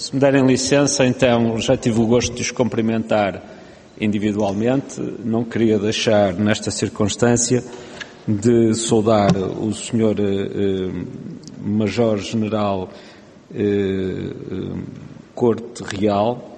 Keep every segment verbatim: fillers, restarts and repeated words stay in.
Se me derem licença, então, já tive o gosto de os cumprimentar individualmente. Não queria deixar, nesta circunstância, de saudar o senhor eh, Major-General eh, Corte Real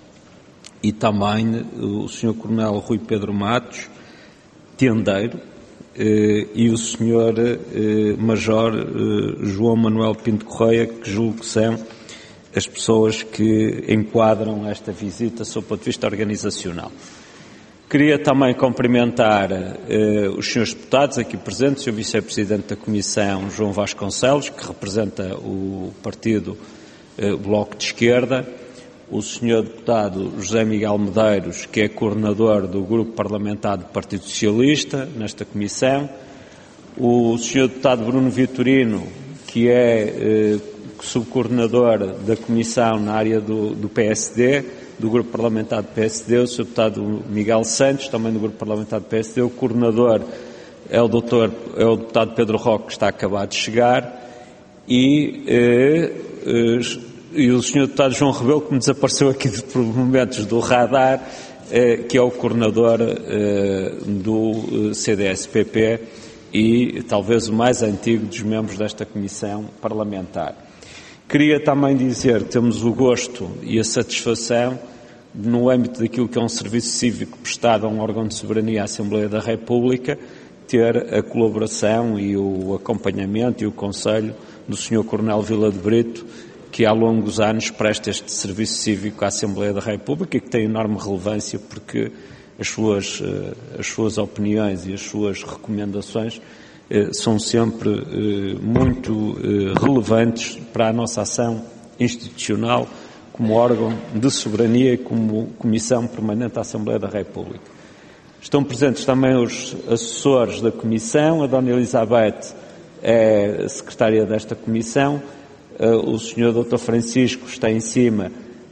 e também o senhor Coronel Rui Pedro Matos, tendeiro, eh, e o senhor eh, Major eh, João Manuel Pinto Correia, que julgo que são as pessoas que enquadram esta visita sob o ponto de vista organizacional. Queria também cumprimentar eh, os senhores deputados aqui presentes, o senhor Vice-Presidente da Comissão, João Vasconcelos, que representa o Partido eh, Bloco de Esquerda, o senhor Deputado José Miguel Medeiros, que é coordenador do Grupo Parlamentar do Partido Socialista nesta Comissão, o senhor Deputado Bruno Vitorino, que é eh, subcoordenador da Comissão na área do, do P S D, do Grupo Parlamentar do P S D, o senhor Deputado Miguel Santos, também do Grupo Parlamentar do P S D, o coordenador é o, doutor, é o Deputado Pedro Roque, que está acabado de chegar, e, eh, eh, e o senhor Deputado João Rebelo, que me desapareceu aqui por momentos do radar, eh, que é o coordenador eh, do C D S P P e talvez o mais antigo dos membros desta Comissão Parlamentar. Queria também dizer que temos o gosto e a satisfação de, no âmbito daquilo que é um serviço cívico prestado a um órgão de soberania, a Assembleia da República, ter a colaboração e o acompanhamento e o conselho do senhor Coronel Vila de Brito, que há longos anos presta este serviço cívico à Assembleia da República e que tem enorme relevância porque as suas, as suas opiniões e as suas recomendações são sempre muito relevantes para a nossa ação institucional como órgão de soberania e como Comissão Permanente da Assembleia da República. Estão presentes também os assessores da Comissão, a Dona Elizabeth é secretária desta Comissão, o senhor doutor Francisco está em cima,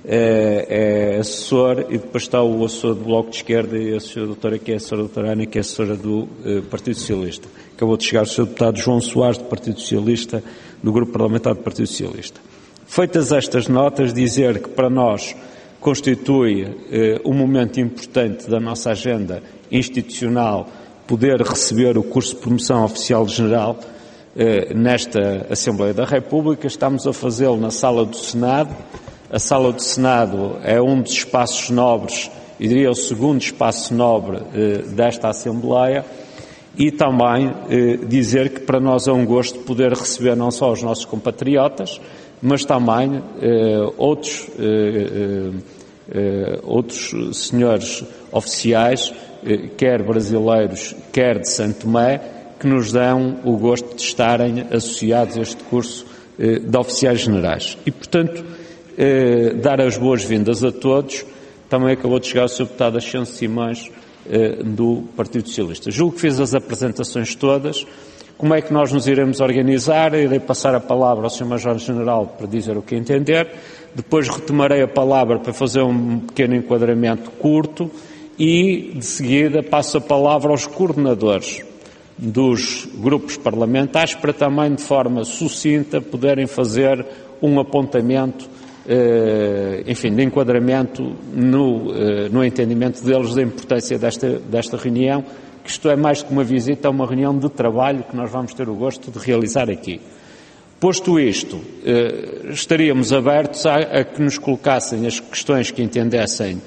é, é assessor, e depois está o assessor do Bloco de Esquerda e a senhora doutora, que é a senhora doutora Ana, que é assessora do eh, Partido Socialista. Acabou de chegar o senhor deputado João Soares, do Partido Socialista, do Grupo Parlamentar do Partido Socialista. Feitas estas notas, dizer que para nós constitui eh, um momento importante da nossa agenda institucional poder receber o curso de promoção oficial general eh, nesta Assembleia da República. Estamos a fazê-lo na Sala do Senado. A Sala do Senado é um dos espaços nobres, e diria o segundo espaço nobre eh, desta Assembleia, e também eh, dizer que para nós é um gosto poder receber não só os nossos compatriotas, mas também eh, outros, eh, eh, outros senhores oficiais, eh, quer brasileiros, quer de Santo Tomé, que nos dão o gosto de estarem associados a este curso eh, de oficiais generais. E, portanto, Eh, dar as boas-vindas a todos. Também acabou de chegar o senhor deputado Ascenso Simões, eh, do Partido Socialista. Julgo que fiz as apresentações todas. Como é que nós nos iremos organizar? Irei passar a palavra ao senhor Major-General para dizer o que entender. Depois retomarei a palavra para fazer um pequeno enquadramento curto e, de seguida, passo a palavra aos coordenadores dos grupos parlamentares para também, de forma sucinta, poderem fazer um apontamento enfim, de enquadramento no, no entendimento deles da importância desta, desta reunião, que isto é mais que uma visita, é uma reunião de trabalho que nós vamos ter o gosto de realizar aqui. Posto isto, estaríamos abertos a, a que nos colocassem as questões que entendessem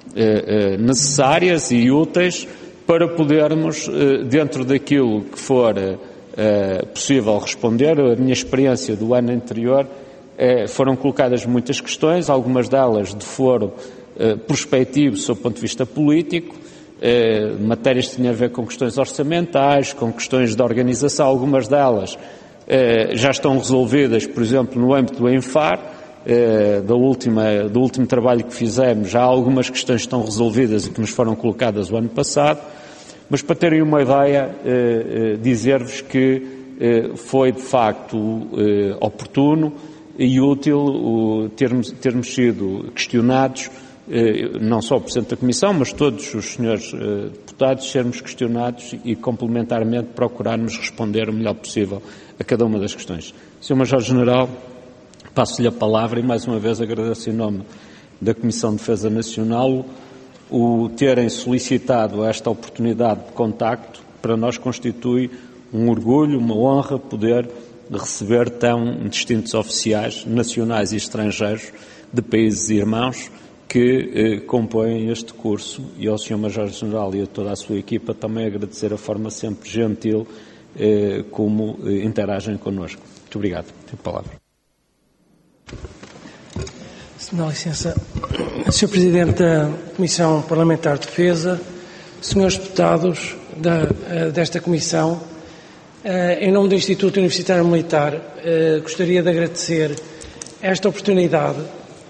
necessárias e úteis para podermos, dentro daquilo que for possível responder. A minha experiência do ano anterior, foram colocadas muitas questões, algumas delas de foro eh, prospectivo sob o ponto de vista político, eh, matérias que tinham a ver com questões orçamentais, com questões de organização, algumas delas eh, já estão resolvidas, por exemplo, no âmbito do ENFAR, eh, da última, do último trabalho que fizemos, já há algumas questões que estão resolvidas e que nos foram colocadas o ano passado, mas para terem uma ideia, eh, eh, dizer-vos que eh, foi de facto eh, oportuno e útil o, termos, termos sido questionados, eh, não só o Presidente da Comissão, mas todos os senhores eh, deputados, sermos questionados e complementarmente procurarmos responder o melhor possível a cada uma das questões. senhor Major-General, passo-lhe a palavra e mais uma vez agradeço em nome da Comissão de Defesa Nacional o terem solicitado esta oportunidade de contacto. Para nós constitui um orgulho, uma honra poder receber tão distintos oficiais nacionais e estrangeiros de países irmãos que eh, compõem este curso, e ao senhor Major-General e a toda a sua equipa também agradecer a forma sempre gentil eh, como eh, interagem connosco. Muito obrigado. Tenho a palavra. Se me dá licença, senhor Presidente da Comissão Parlamentar de Defesa, senhores deputados da, desta Comissão, em nome do Instituto Universitário Militar, gostaria de agradecer esta oportunidade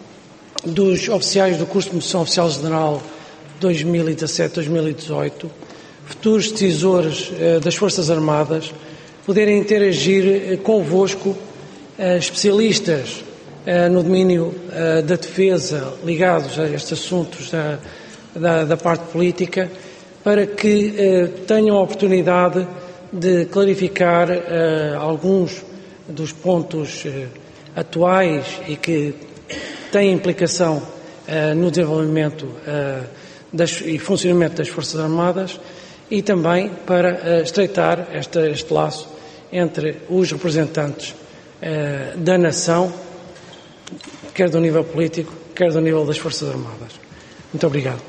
dos oficiais do curso de Promoção Oficial General dois mil e dezassete a dois mil e dezoito, futuros decisores das Forças Armadas, poderem interagir convosco, especialistas no domínio da defesa, ligados a estes assuntos da, da, da parte política, para que tenham a oportunidade de clarificar alguns dos pontos atuais e que têm implicação uh, no desenvolvimento uh, das, e funcionamento das Forças Armadas, e também para uh, estreitar esta, este laço entre os representantes uh, da nação, quer do nível político, quer do nível das Forças Armadas. Muito obrigado.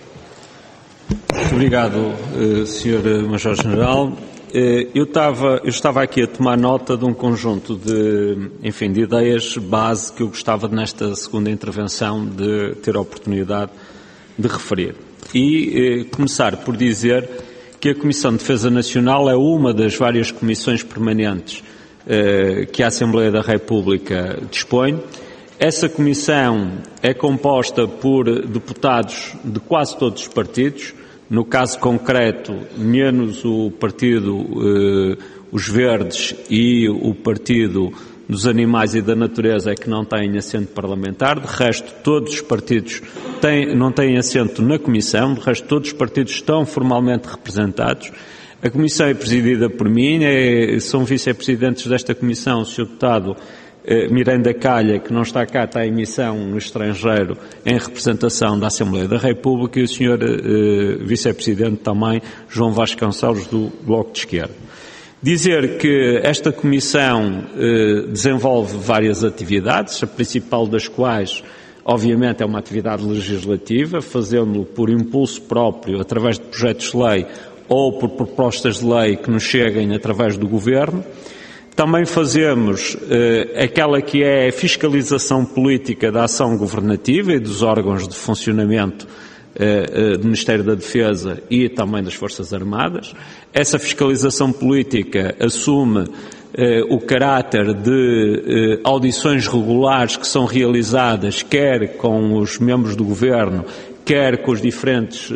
Muito obrigado, uh, senhor Major-General. Eu estava, eu estava aqui a tomar nota de um conjunto de, enfim, de ideias base que eu gostava nesta segunda intervenção de ter a oportunidade de referir. E eh, começar por dizer que a Comissão de Defesa Nacional é uma das várias comissões permanentes eh, que a Assembleia da República dispõe. Essa comissão é composta por deputados de quase todos os partidos. No caso concreto, menos o Partido, eh, os Verdes e o Partido dos Animais e da Natureza é que não têm assento parlamentar. De resto, todos os partidos têm, não têm assento na Comissão. De resto, todos os partidos estão formalmente representados. A Comissão é presidida por mim, é, são vice-presidentes desta Comissão o senhor Deputado Miranda Calha, que não está cá, está em missão no estrangeiro em representação da Assembleia da República, e o senhor eh, Vice-Presidente também, João Vasconcelos, do Bloco de Esquerda. Dizer que esta Comissão eh, desenvolve várias atividades, a principal das quais, obviamente, é uma atividade legislativa, fazendo-lo por impulso próprio, através de projetos de lei ou por propostas de lei que nos cheguem através do Governo. Também fazemos eh, aquela que é a fiscalização política da ação governativa e dos órgãos de funcionamento eh, eh, do Ministério da Defesa e também das Forças Armadas. Essa fiscalização política assume eh, o caráter de eh, audições regulares que são realizadas quer com os membros do Governo, quer com os diferentes, eh,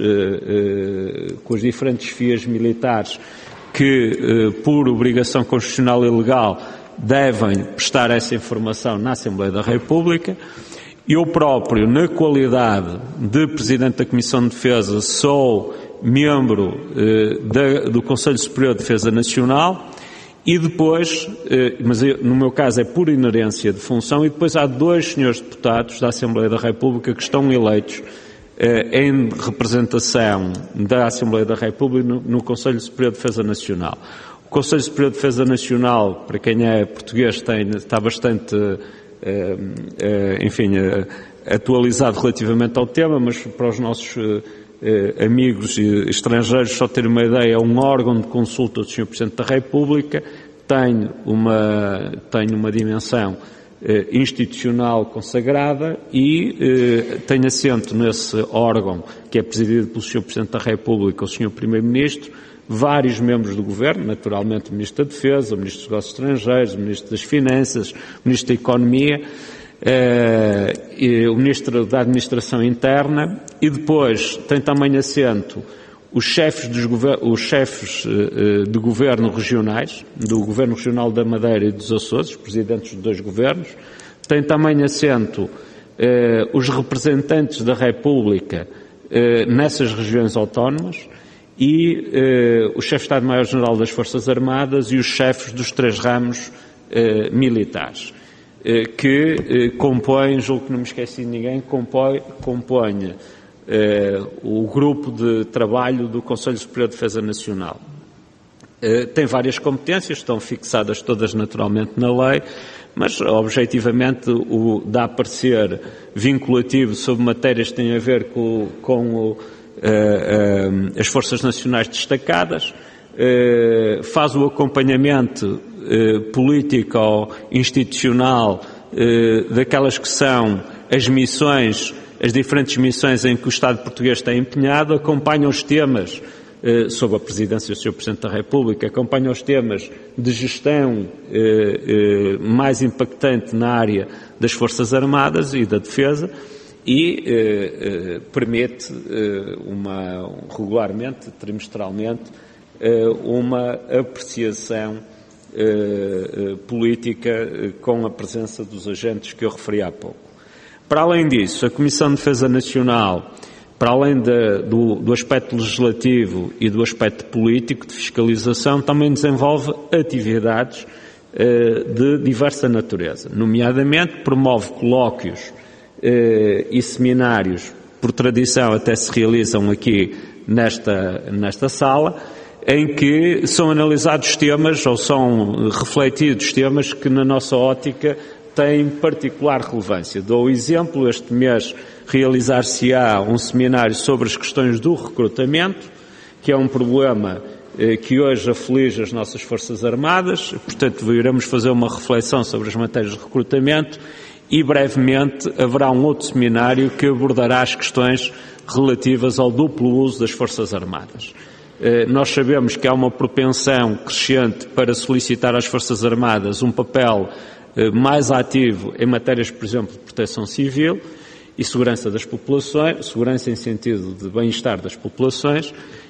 eh, com os diferentes fias militares que, por obrigação constitucional e legal, devem prestar essa informação na Assembleia da República. Eu próprio, na qualidade de Presidente da Comissão de Defesa, sou membro eh, da, do Conselho Superior de Defesa Nacional, e depois, eh, mas eu, no meu caso é por inerência de função, e depois há dois senhores deputados da Assembleia da República que estão eleitos em representação da Assembleia da República no, no Conselho Superior de Defesa Nacional. O Conselho Superior de Defesa Nacional, para quem é português, tem, está bastante, eh, eh, enfim, eh, atualizado relativamente ao tema, mas para os nossos eh, amigos estrangeiros, só ter uma ideia, é um órgão de consulta do senhor Presidente da República, tem uma, tem uma dimensão institucional consagrada e eh, tem assento nesse órgão, que é presidido pelo senhor Presidente da República, o senhor Primeiro-Ministro, vários membros do Governo, naturalmente o Ministro da Defesa, o Ministro dos Negócios Estrangeiros, o Ministro das Finanças, o Ministro da Economia, eh, e o Ministro da Administração Interna, e depois tem também assento os chefes, dos gover- os chefes uh, de governo regionais, do Governo Regional da Madeira e dos Açores, os presidentes dos dois governos, tem também assento uh, os representantes da República uh, nessas regiões autónomas e uh, o chefe de Estado-Maior-General das Forças Armadas e os chefes dos três ramos uh, militares. que compõe, julgo que não me esqueci de ninguém, compõe, compõe o grupo de trabalho do Conselho Superior de Defesa Nacional. Tem várias competências, estão fixadas todas naturalmente na lei, mas objetivamente o dá parecer vinculativo sobre matérias que têm a ver com, com o, uh, uh, as Forças Nacionais destacadas, uh, faz o acompanhamento uh, político ou institucional uh, daquelas que são as missões, as diferentes missões em que o Estado português está empenhado, acompanha os temas sob a presidência do senhor Presidente da República, acompanha os temas de gestão eh, eh, mais impactante na área das Forças Armadas e da Defesa e eh, eh, permite eh, uma, regularmente, trimestralmente, eh, uma apreciação eh, eh, política eh, com a presença dos agentes que eu referi há pouco. Para além disso, a Comissão de Defesa Nacional, para além de, do, do aspecto legislativo e do aspecto político de fiscalização, também desenvolve atividades eh, de diversa natureza. Nomeadamente, promove colóquios eh, e seminários, por tradição até se realizam aqui nesta, nesta sala, em que são analisados temas ou são refletidos temas que, na nossa ótica, têm particular relevância. Dou o exemplo, este mês realizar-se-á um seminário sobre as questões do recrutamento, que é um problema eh, que hoje aflige as nossas Forças Armadas, portanto iremos fazer uma reflexão sobre as matérias de recrutamento e brevemente haverá um outro seminário que abordará as questões relativas ao duplo uso das Forças Armadas. Eh, nós sabemos que há uma propensão crescente para solicitar às Forças Armadas um papel eh, mais ativo em matérias, por exemplo, de proteção civil e segurança das populações, segurança em sentido de bem-estar das populações,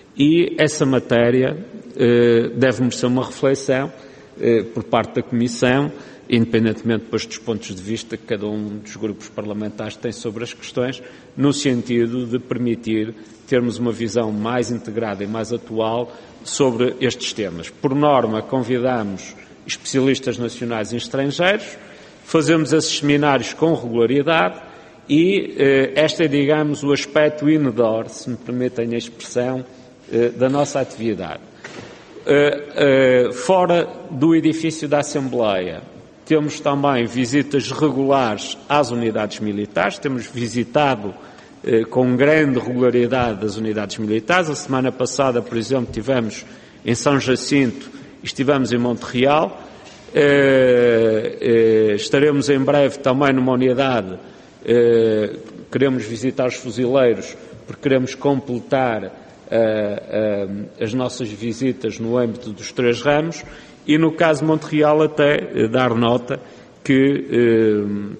e essa matéria eh, deve merecer uma reflexão eh, por parte da Comissão, independentemente depois dos pontos de vista que cada um dos grupos parlamentares tem sobre as questões, no sentido de permitir termos uma visão mais integrada e mais atual sobre estes temas. Por norma, convidamos especialistas nacionais e estrangeiros, fazemos esses seminários com regularidade, e eh, este é, digamos, o aspecto indoor, se me permitem a expressão, eh, da nossa atividade. Eh, eh, fora do edifício da Assembleia, temos também visitas regulares às unidades militares, temos visitado eh, com grande regularidade as unidades militares. A semana passada, por exemplo, estivemos em São Jacinto e estivemos em Monte Real. Eh, eh, estaremos em breve também numa unidade. Uh, queremos visitar os fuzileiros porque queremos completar uh, uh, as nossas visitas no âmbito dos três ramos e no caso de Monte Real até uh, dar nota que uh,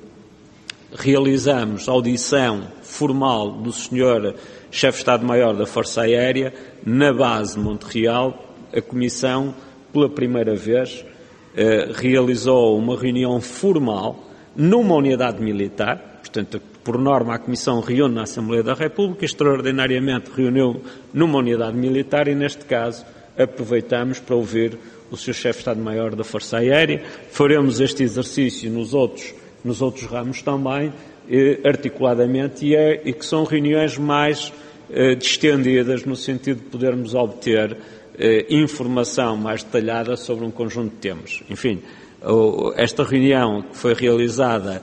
realizamos audição formal do senhor Chefe de Estado-Maior da Força Aérea na base de Monte Real. A Comissão, pela primeira vez, uh, realizou uma reunião formal numa unidade militar. Portanto, por norma, a Comissão reúne na Assembleia da República, extraordinariamente reuniu numa unidade militar e, neste caso, aproveitamos para ouvir o senhor Chefe de Estado-Maior da Força Aérea. Faremos este exercício nos outros, nos outros ramos também, eh, articuladamente, e, é, e que são reuniões mais eh, distendidas, no sentido de podermos obter eh, informação mais detalhada sobre um conjunto de temas. Enfim, oh, esta reunião que foi realizada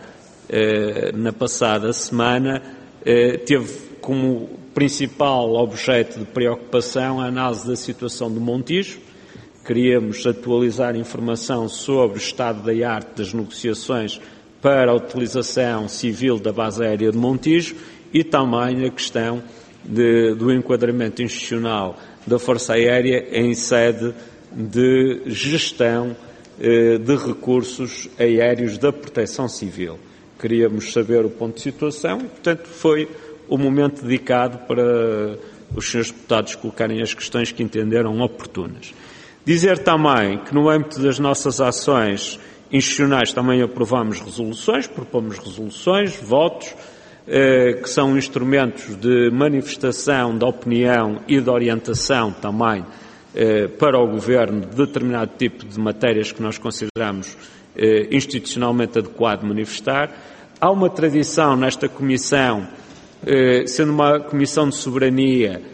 na passada semana, teve como principal objeto de preocupação a análise da situação do Montijo. Queríamos atualizar informação sobre o estado da arte das negociações para a utilização civil da base aérea de Montijo e também a questão de, do enquadramento institucional da Força Aérea em sede de gestão eh, de recursos aéreos da proteção civil. Queríamos saber o ponto de situação e, portanto, foi o momento dedicado para os senhores deputados colocarem as questões que entenderam oportunas. Dizer também que, no âmbito das nossas ações institucionais, também aprovamos resoluções, propomos resoluções, votos, eh, que são instrumentos de manifestação da opinião e de orientação também eh, para o Governo de determinado tipo de matérias que nós consideramos eh, institucionalmente adequado manifestar. Há uma tradição nesta Comissão, eh, sendo uma Comissão de Soberania,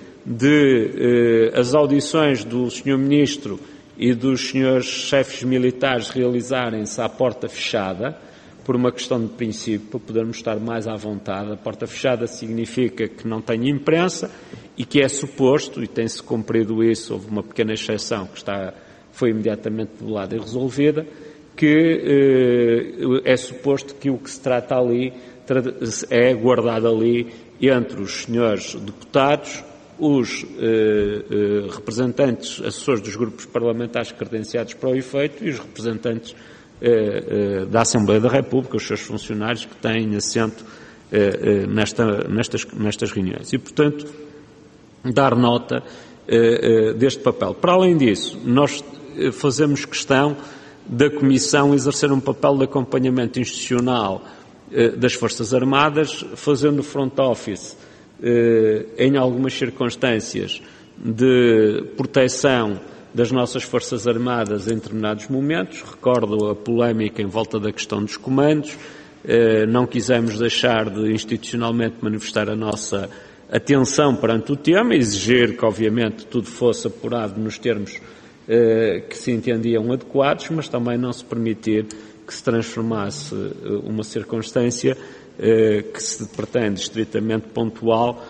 de eh, as audições do senhor Ministro e dos senhores chefes militares realizarem-se à porta fechada, por uma questão de princípio, para podermos estar mais à vontade. A porta fechada significa que não tem imprensa e que é suposto, e tem-se cumprido isso, houve uma pequena exceção que está, foi imediatamente debelada e resolvida, que eh, é suposto que o que se trata ali é guardado ali entre os senhores deputados, os eh, eh, representantes, assessores dos grupos parlamentares credenciados para o efeito e os representantes eh, eh, da Assembleia da República, os seus funcionários que têm assento eh, eh, nesta, nestas, nestas reuniões. E, portanto, dar nota eh, eh, deste papel. Para além disso, nós fazemos questão da Comissão exercer um papel de acompanhamento institucional eh, das Forças Armadas, fazendo front office eh, em algumas circunstâncias de proteção das nossas Forças Armadas em determinados momentos. Recordo a polémica em volta da questão dos comandos. Eh, não quisemos deixar de institucionalmente manifestar a nossa atenção perante o tema, exigir que, obviamente, tudo fosse apurado nos termos que se entendiam adequados, mas também não se permitir que se transformasse uma circunstância que se pretende estritamente pontual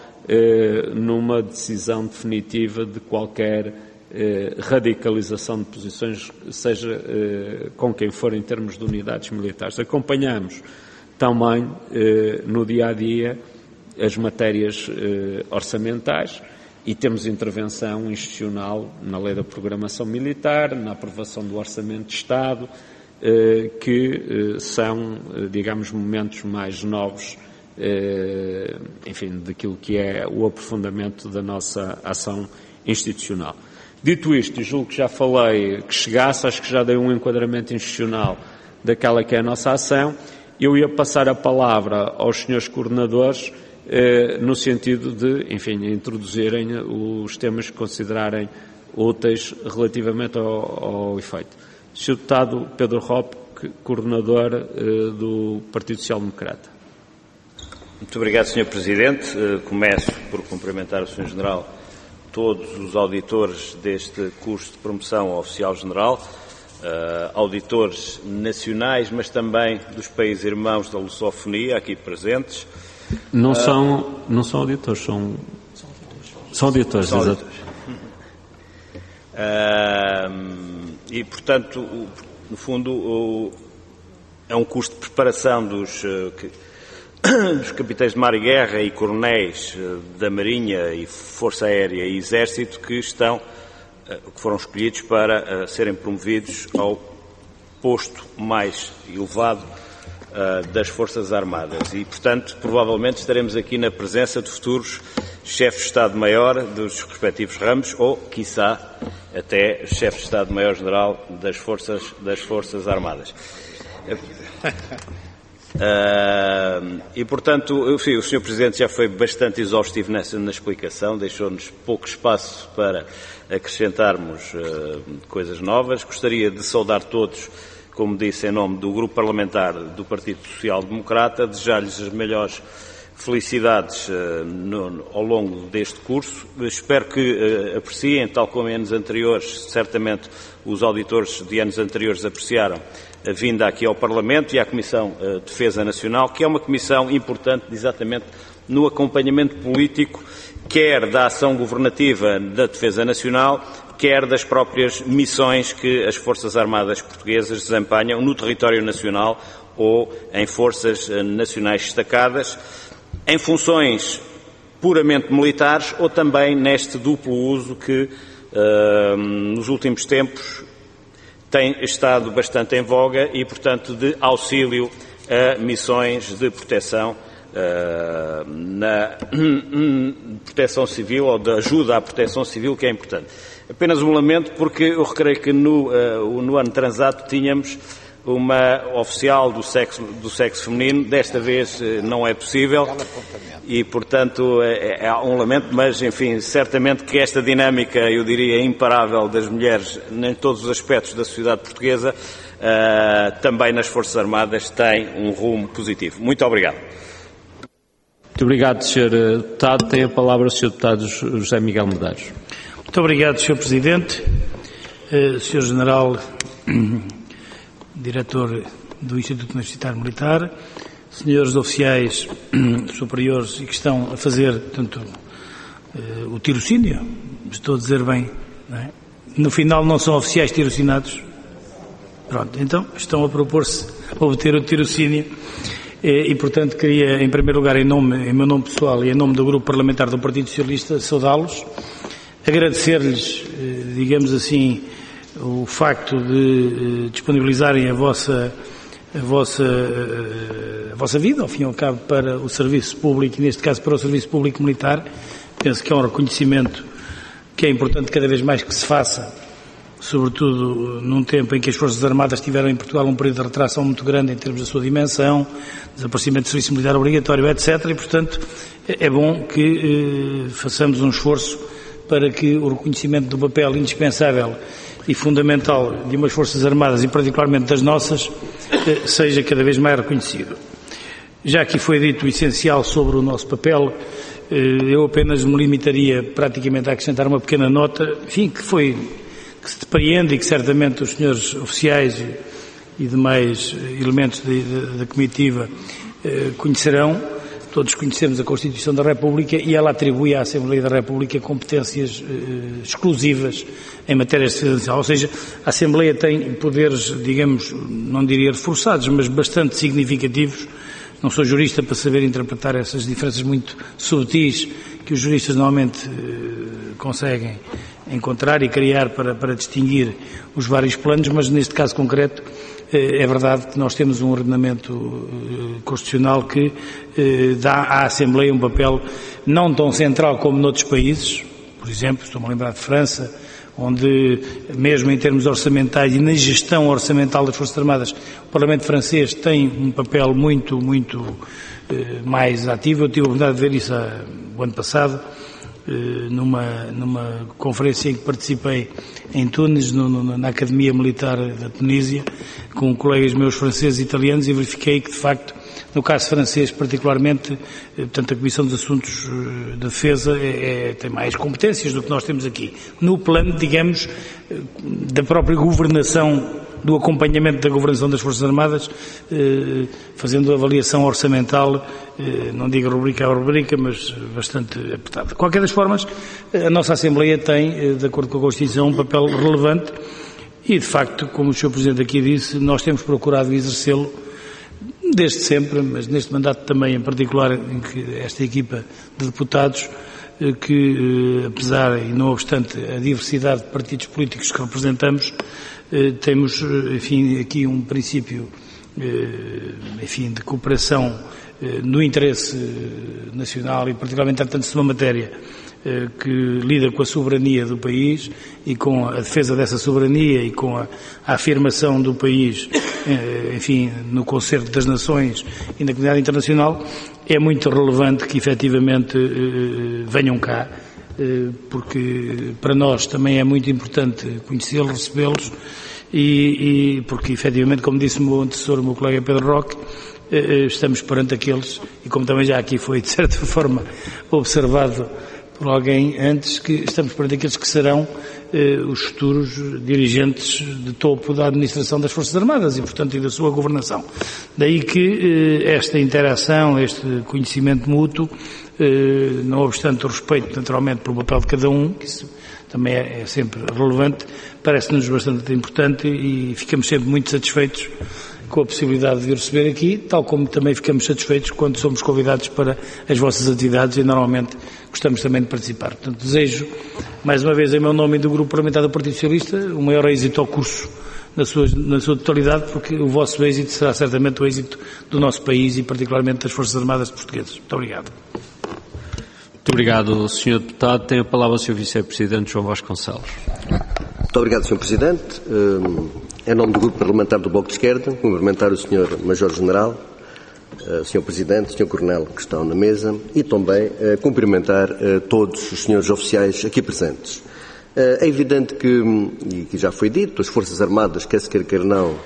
numa decisão definitiva de qualquer radicalização de posições, seja com quem for em termos de unidades militares. Acompanhamos também no dia-a-dia as matérias orçamentais, e temos intervenção institucional na Lei da Programação Militar, na aprovação do Orçamento de Estado, eh, que eh, são, eh, digamos, momentos mais novos, eh, enfim, daquilo que é o aprofundamento da nossa ação institucional. Dito isto, julgo que já falei que chegasse, acho que já dei um enquadramento institucional daquela que é a nossa ação. Eu ia passar a palavra aos senhores coordenadores, no sentido de, enfim, introduzirem os temas que considerarem úteis relativamente ao, ao efeito. senhor Deputado Pedro Rope, coordenador uh, do Partido Social Democrata. Muito obrigado, senhor Presidente. Uh, começo por cumprimentar o senhor General, todos os auditores deste curso de promoção ao Oficial-General, uh, auditores nacionais, mas também dos países irmãos da lusofonia, aqui presentes. Não são, não são auditores, são, são auditores. São auditores, exato. Uh, e, portanto, o, no fundo, o, é um curso de preparação dos, uh, que, dos capitães de mar e guerra e coronéis uh, da Marinha e Força Aérea e Exército que estão, uh, que foram escolhidos para uh, serem promovidos ao posto mais elevado das Forças Armadas e, portanto, provavelmente estaremos aqui na presença de futuros chefes de Estado-Maior dos respectivos ramos ou, quiçá, até chefes de Estado-Maior-General das Forças, das Forças Armadas. Uh, e, portanto, enfim, o senhor Presidente já foi bastante exaustivo nessa, na explicação, deixou-nos pouco espaço para acrescentarmos uh, coisas novas. Gostaria de saudar todos, como disse, em nome do Grupo Parlamentar do Partido Social Democrata, desejar-lhes as melhores felicidades uh, no, ao longo deste curso. Espero que uh, apreciem, tal como em anos anteriores, certamente os auditores de anos anteriores apreciaram a vinda aqui ao Parlamento e à Comissão uh, de Defesa Nacional, que é uma comissão importante exatamente no acompanhamento político, quer da ação governativa da Defesa Nacional, quer das próprias missões que as Forças Armadas Portuguesas desempenham no território nacional ou em forças nacionais destacadas, em funções puramente militares ou também neste duplo uso que, uh, nos últimos tempos, tem estado bastante em voga e, portanto, de auxílio a missões de proteção Uh, na proteção civil ou de ajuda à proteção civil, que é importante. Apenas um lamento, porque eu recreio que no, uh, no ano transato tínhamos uma oficial do sexo, do sexo feminino, desta vez uh, não é possível e, portanto, é, é um lamento, mas, enfim, certamente que esta dinâmica, eu diria, imparável das mulheres em todos os aspectos da sociedade portuguesa uh, também nas Forças Armadas tem um rumo positivo. Muito obrigado. Muito obrigado, senhor Deputado. Tem a palavra o senhor Deputado José Miguel Medeiros. Muito obrigado, senhor Presidente, uh, senhor General, Diretor do Instituto Universitário Militar, senhores oficiais superiores e que estão a fazer, portanto, uh, o tirocínio, estou a dizer bem, não é? No final não são oficiais tirocinados, pronto, então estão a propor-se a obter o tirocínio e, e, portanto, queria, em primeiro lugar, em, nome, em meu nome pessoal e em nome do Grupo Parlamentar do Partido Socialista, saudá-los, agradecer-lhes, uh, digamos assim, o facto de uh, disponibilizarem a vossa A vossa, a vossa vida, ao fim e ao cabo, para o serviço público, e neste caso para o serviço público militar. Penso que é um reconhecimento que é importante cada vez mais que se faça, sobretudo num tempo em que as Forças Armadas tiveram em Portugal um período de retração muito grande em termos da sua dimensão, desaparecimento do serviço militar obrigatório, etcétera. E, portanto, é bom que eh, façamos um esforço para que o reconhecimento do papel indispensável e fundamental de umas Forças Armadas, e particularmente das nossas, seja cada vez mais reconhecido. Já aqui foi dito o essencial sobre o nosso papel, eu apenas me limitaria praticamente a acrescentar uma pequena nota, enfim, que foi, que se depreende e que certamente os senhores oficiais e demais elementos da comitiva conhecerão. Todos conhecemos a Constituição da República e ela atribui à Assembleia da República competências eh, exclusivas em matéria de defesa nacional. Ou seja, a Assembleia tem poderes, digamos, não diria reforçados, mas bastante significativos. Não sou jurista para saber interpretar essas diferenças muito subtis que os juristas normalmente eh, conseguem encontrar e criar para, para distinguir os vários planos, mas neste caso concreto é verdade que nós temos um ordenamento constitucional que dá à Assembleia um papel não tão central como noutros países, por exemplo, estou-me a lembrar de França, onde mesmo em termos orçamentais e na gestão orçamental das Forças Armadas, o Parlamento francês tem um papel muito, muito mais ativo. Eu tive a oportunidade de ver isso o ano passado, numa, numa conferência em que participei em Tunis, no, no, na Academia Militar da Tunísia, com colegas meus franceses e italianos, e verifiquei que, de facto, no caso francês particularmente, portanto, a Comissão dos Assuntos de Defesa é, é, tem mais competências do que nós temos aqui, no plano, digamos, da própria governação, do acompanhamento da governação das Forças Armadas, eh, fazendo avaliação orçamental, eh, não digo rubrica a rubrica, mas bastante apertada. De qualquer das formas, a nossa Assembleia tem, de acordo com a Constituição, um papel relevante e, de facto, como o senhor Presidente aqui disse, nós temos procurado exercê-lo desde sempre, mas neste mandato também em particular, em que esta equipa de deputados, eh, que, eh, apesar e não obstante a diversidade de partidos políticos que representamos, temos, enfim, aqui um princípio, enfim, de cooperação no interesse nacional e particularmente tratando-se de uma matéria que lida com a soberania do país e com a defesa dessa soberania e com a, a afirmação do país, enfim, no concerto das nações e na comunidade internacional. É muito relevante que efetivamente venham cá, porque para nós também é muito importante conhecê-los, recebê-los e, e porque efetivamente, como disse o meu antecessor, o meu colega Pedro Roque, estamos perante aqueles, e como também já aqui foi de certa forma observado por alguém antes, que estamos perante aqueles que serão eh, os futuros dirigentes de topo da administração das Forças Armadas e, portanto, e da sua governação. Daí que eh, esta interação, este conhecimento mútuo, eh, não obstante o respeito, naturalmente, pelo papel de cada um, que isso também é, é sempre relevante, parece-nos bastante importante e ficamos sempre muito satisfeitos com a possibilidade de o receber aqui, tal como também ficamos satisfeitos quando somos convidados para as vossas atividades e normalmente gostamos também de participar. Portanto, desejo, mais uma vez, em meu nome e do Grupo Parlamentar do Partido Socialista, o maior êxito ao curso na sua, na sua totalidade, porque o vosso êxito será certamente o êxito do nosso país e particularmente das Forças Armadas portuguesas. Muito obrigado. Muito obrigado, senhor Deputado. Tem a palavra o senhor Vice-Presidente João Vasconcelos. Muito obrigado, senhor Presidente. Em nome do Grupo Parlamentar do Bloco de Esquerda, cumprimentar o senhor Major-General, o senhor Presidente, o senhor Coronel que estão na mesa e também cumprimentar todos os senhores oficiais aqui presentes. É evidente que, e que já foi dito, as Forças Armadas, quer se queira quer não,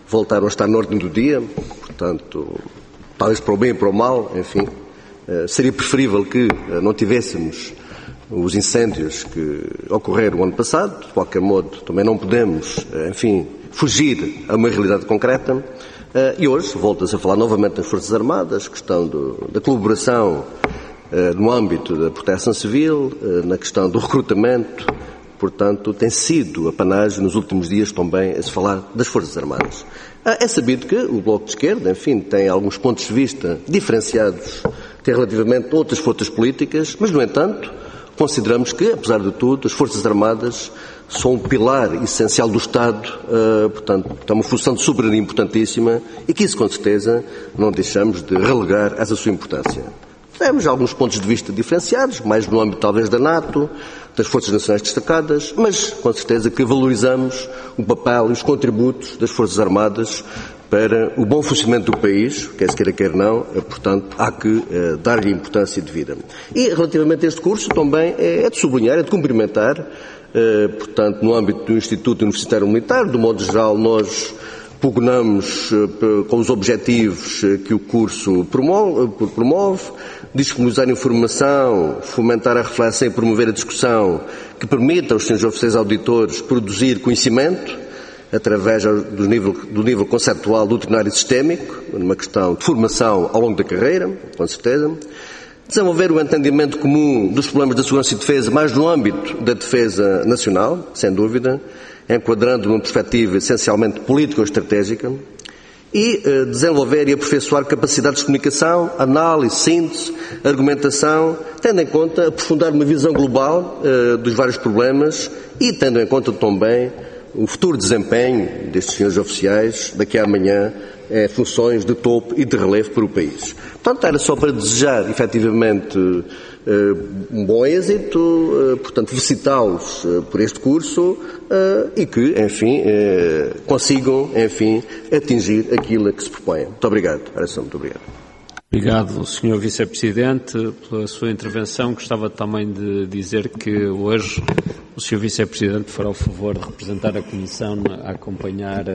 voltaram a estar na ordem do dia, portanto, talvez para o bem e para o mal, enfim, seria preferível que não tivéssemos os incêndios que ocorreram o ano passado. De qualquer modo, também não podemos, enfim, fugir a uma realidade concreta. E hoje volta-se a falar novamente das Forças Armadas, questão do, da colaboração no âmbito da proteção civil, na questão do recrutamento. Portanto, tem sido apanagem nos últimos dias também a se falar das Forças Armadas. É sabido que o Bloco de Esquerda, enfim, tem alguns pontos de vista diferenciados tem relativamente a outras forças políticas, mas, no entanto, consideramos que, apesar de tudo, as Forças Armadas são um pilar essencial do Estado, uh, portanto, é uma função de soberania importantíssima e que isso, com certeza, não deixamos de relegar essa sua importância. Temos alguns pontos de vista diferenciados, mais no âmbito, talvez, da NATO, das Forças Nacionais destacadas, mas, com certeza, que valorizamos o papel e os contributos das Forças Armadas para o bom funcionamento do país, quer se queira, quer não, portanto, há que uh, dar-lhe importância devida. E, relativamente a este curso, também é, é de sublinhar, é de cumprimentar, uh, portanto, no âmbito do Instituto Universitário Militar, do modo geral, nós pugnamos uh, com os objetivos uh, que o curso promove, uh, promove, disponibilizar informação, fomentar a reflexão e promover a discussão que permita aos senhores oficiais auditores produzir conhecimento, através do nível, do nível conceptual doutrinário e sistémico, numa questão de formação ao longo da carreira, com certeza. Desenvolver o entendimento comum dos problemas da segurança e defesa, mais no âmbito da defesa nacional, sem dúvida, enquadrando uma perspectiva essencialmente político-estratégica. E eh, desenvolver e aperfeiçoar capacidades de comunicação, análise, síntese, argumentação, tendo em conta aprofundar uma visão global eh, dos vários problemas e tendo em conta também o futuro desempenho destes senhores oficiais daqui a amanhã é funções de topo e de relevo para o país. Portanto, era só para desejar, efetivamente, um bom êxito, portanto, felicitá-los por este curso e que, enfim, consigam, enfim, atingir aquilo a que se propõem. Muito obrigado. Era só, muito obrigado. Obrigado, senhor Vice-Presidente, pela sua intervenção. Gostava também de dizer que hoje o senhor Vice-Presidente fará o favor de representar a Comissão a acompanhar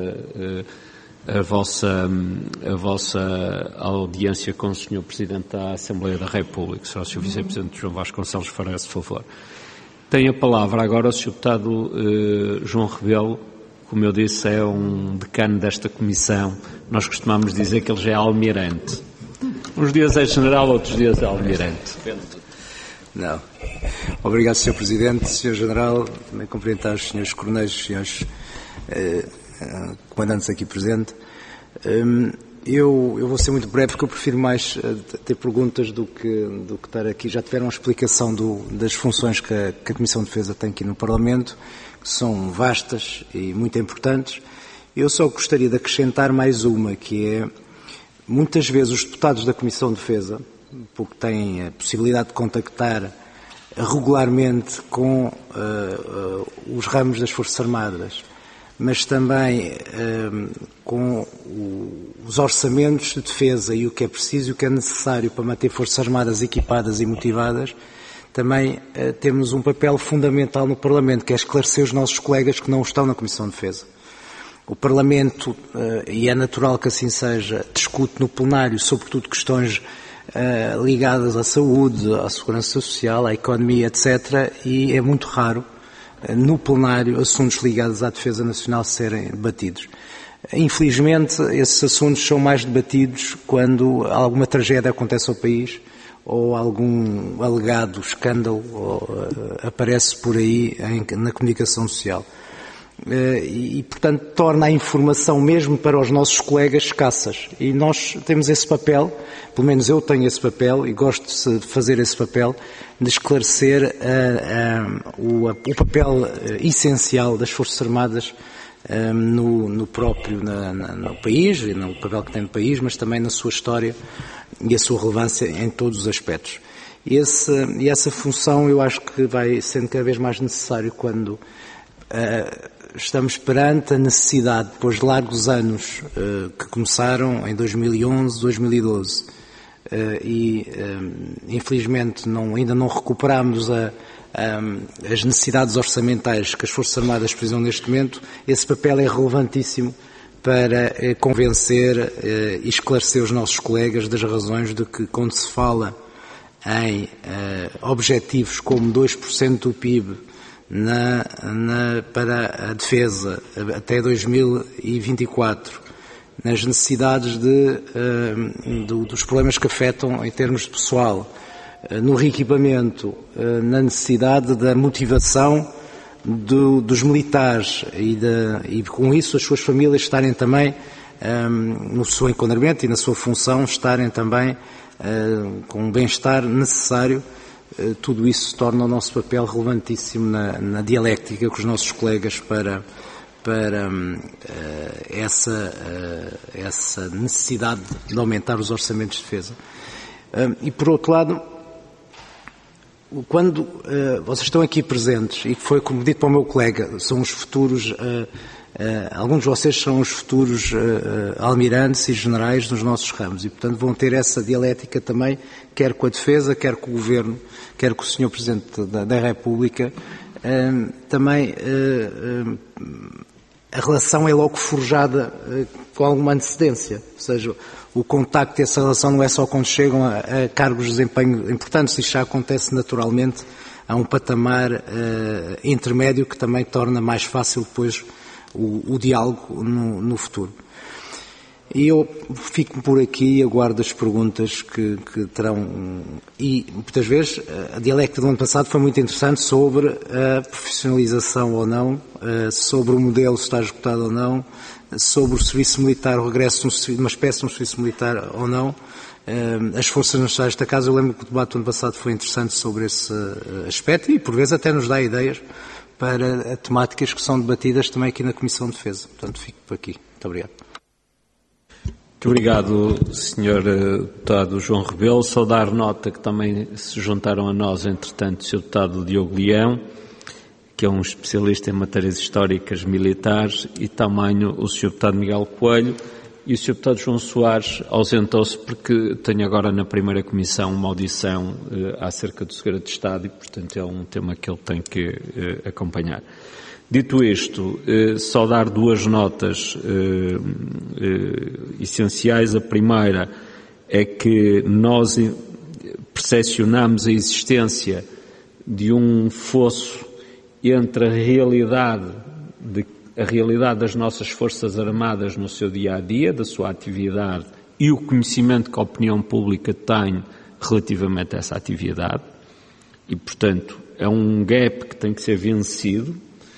a, a, vossa, a vossa audiência com o senhor Presidente da Assembleia da República. Será o senhor Vice-Presidente João Vasconcelos que fará esse favor. Tem a palavra agora o senhor Deputado eh, João Rebelo. Como eu disse, é um decano desta Comissão. Nós costumamos dizer que ele já é almirante. Uns dias é general, outros dias é almirante. Não. Obrigado, senhor Presidente, senhor General, também cumprimentar os senhores coronéis, os senhores eh, comandantes aqui presentes. Um, eu, eu vou ser muito breve, porque eu prefiro mais uh, ter perguntas do que, do que estar aqui. Já tiveram uma explicação do, das funções que a, que a Comissão de Defesa tem aqui no Parlamento, que são vastas e muito importantes. Eu só gostaria de acrescentar mais uma, que é, muitas vezes os deputados da Comissão de Defesa, porque têm a possibilidade de contactar regularmente com uh, uh, os ramos das Forças Armadas, mas também uh, com o, os orçamentos de defesa e o que é preciso e o que é necessário para manter Forças Armadas equipadas e motivadas, também uh, temos um papel fundamental no Parlamento, que é esclarecer os nossos colegas que não estão na Comissão de Defesa. O Parlamento, uh, e é natural que assim seja, discute no plenário, sobretudo, questões Uh, ligadas à saúde, à segurança social, à economia, etcétera, e é muito raro, uh, no plenário, assuntos ligados à defesa nacional serem debatidos. Infelizmente, esses assuntos são mais debatidos quando alguma tragédia acontece ao país ou algum alegado escândalo ou, uh, aparece por aí em, na comunicação social. Uh, e, e, portanto, torna a informação mesmo para os nossos colegas escassas. E nós temos esse papel, pelo menos eu tenho esse papel e gosto de fazer esse papel, de esclarecer uh, uh, o, o papel uh, essencial das Forças Armadas uh, no, no próprio na, na, no país, e no papel que tem no país, mas também na sua história e a sua relevância em todos os aspectos. Esse, e essa função eu acho que vai sendo cada vez mais necessário quando uh, estamos perante a necessidade, depois de largos anos uh, que começaram em dois mil e onze, dois mil e doze, uh, e uh, infelizmente não, ainda não recuperámos a, a, as necessidades orçamentais que as Forças Armadas precisam neste momento. Esse papel é relevantíssimo para eh, convencer eh, e esclarecer os nossos colegas das razões de que, quando se fala em eh, objetivos como dois por cento do P I B na, na, para a defesa até dois mil e vinte e quatro, nas necessidades de, eh, do, dos problemas que afetam em termos de pessoal, eh, no reequipamento, eh, na necessidade da motivação do, dos militares e, de, e com isso as suas famílias estarem também um, no seu enquadramento e na sua função estarem também uh, com o bem-estar necessário, uh, tudo isso torna o nosso papel relevantíssimo na, na dialéctica com os nossos colegas para, para um, uh, essa, uh, essa necessidade de aumentar os orçamentos de defesa. Um, e por outro lado, quando uh, vocês estão aqui presentes, e que foi, como dito para o meu colega, são os futuros, uh, uh, alguns de vocês são os futuros uh, uh, almirantes e generais nos nossos ramos, e portanto vão ter essa dialética também, quer com a defesa, quer com o Governo, quer com o senhor Presidente da, da República. Uh, também uh, uh, a relação é logo forjada uh, com alguma antecedência, ou seja, o contacto e essa relação não é só quando chegam a, a cargos de desempenho importantes, isso já acontece naturalmente a um patamar uh, intermédio que também torna mais fácil depois o, o diálogo no, no futuro. E eu fico por aqui e aguardo as perguntas que, que terão. E, muitas vezes, a dialéctica do ano passado foi muito interessante sobre a profissionalização ou não, sobre o modelo se está esgotado ou não, sobre o serviço militar, o regresso de uma espécie de um serviço militar ou não. As forças necessárias da casa, eu lembro que o debate do ano passado foi interessante sobre esse aspecto e, por vezes, até nos dá ideias para temáticas que são debatidas também aqui na Comissão de Defesa. Portanto, fico por aqui. Muito obrigado. Muito obrigado, senhor Deputado João Rebelo. Só dar nota que também se juntaram a nós, entretanto, o senhor Deputado Diogo Leão, que é um especialista em matérias históricas militares, e também o senhor Deputado Miguel Coelho, e o senhor Deputado João Soares ausentou-se porque tem agora na primeira comissão uma audição eh, acerca do segredo de Estado e, portanto, é um tema que ele tem que eh, acompanhar. Dito isto, eh, só dar duas notas eh, eh, essenciais. A primeira é que nós percepcionamos a existência de um fosso entre a realidade, de, a realidade das nossas Forças Armadas no seu dia-a-dia, da sua atividade, e o conhecimento que a opinião pública tem relativamente a essa atividade. E, portanto, é um gap que tem que ser vencido.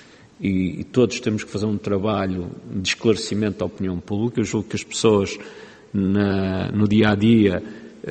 E, e todos temos que fazer um trabalho de esclarecimento da opinião pública. Eu julgo que as pessoas na, no dia-a-dia,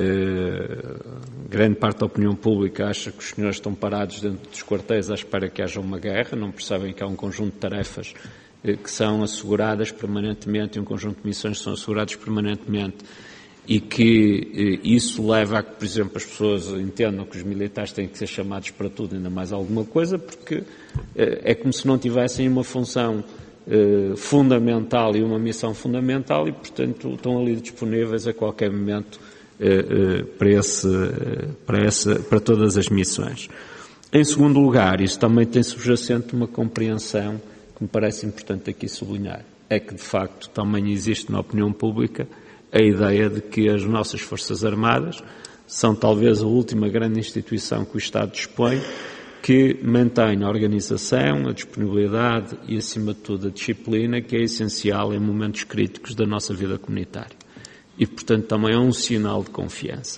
eh, grande parte da opinião pública acha que os senhores estão parados dentro dos quartéis à espera que haja uma guerra, não percebem que há um conjunto de tarefas eh, que são asseguradas permanentemente e um conjunto de missões que são asseguradas permanentemente e que eh, isso leva a que, por exemplo, as pessoas entendam que os militares têm que ser chamados para tudo, ainda mais alguma coisa, porque eh, é como se não tivessem uma função eh, fundamental e uma missão fundamental e, portanto, estão ali disponíveis a qualquer momento eh, eh, para, esse, para, essa, para todas as missões. Em segundo lugar, isso também tem subjacente uma compreensão que me parece importante aqui sublinhar, é que, de facto, também existe na opinião pública a ideia de que as nossas Forças Armadas são talvez a última grande instituição que o Estado dispõe que mantém a organização, a disponibilidade e, acima de tudo, a disciplina que é essencial em momentos críticos da nossa vida comunitária. E, portanto, também é um sinal de confiança.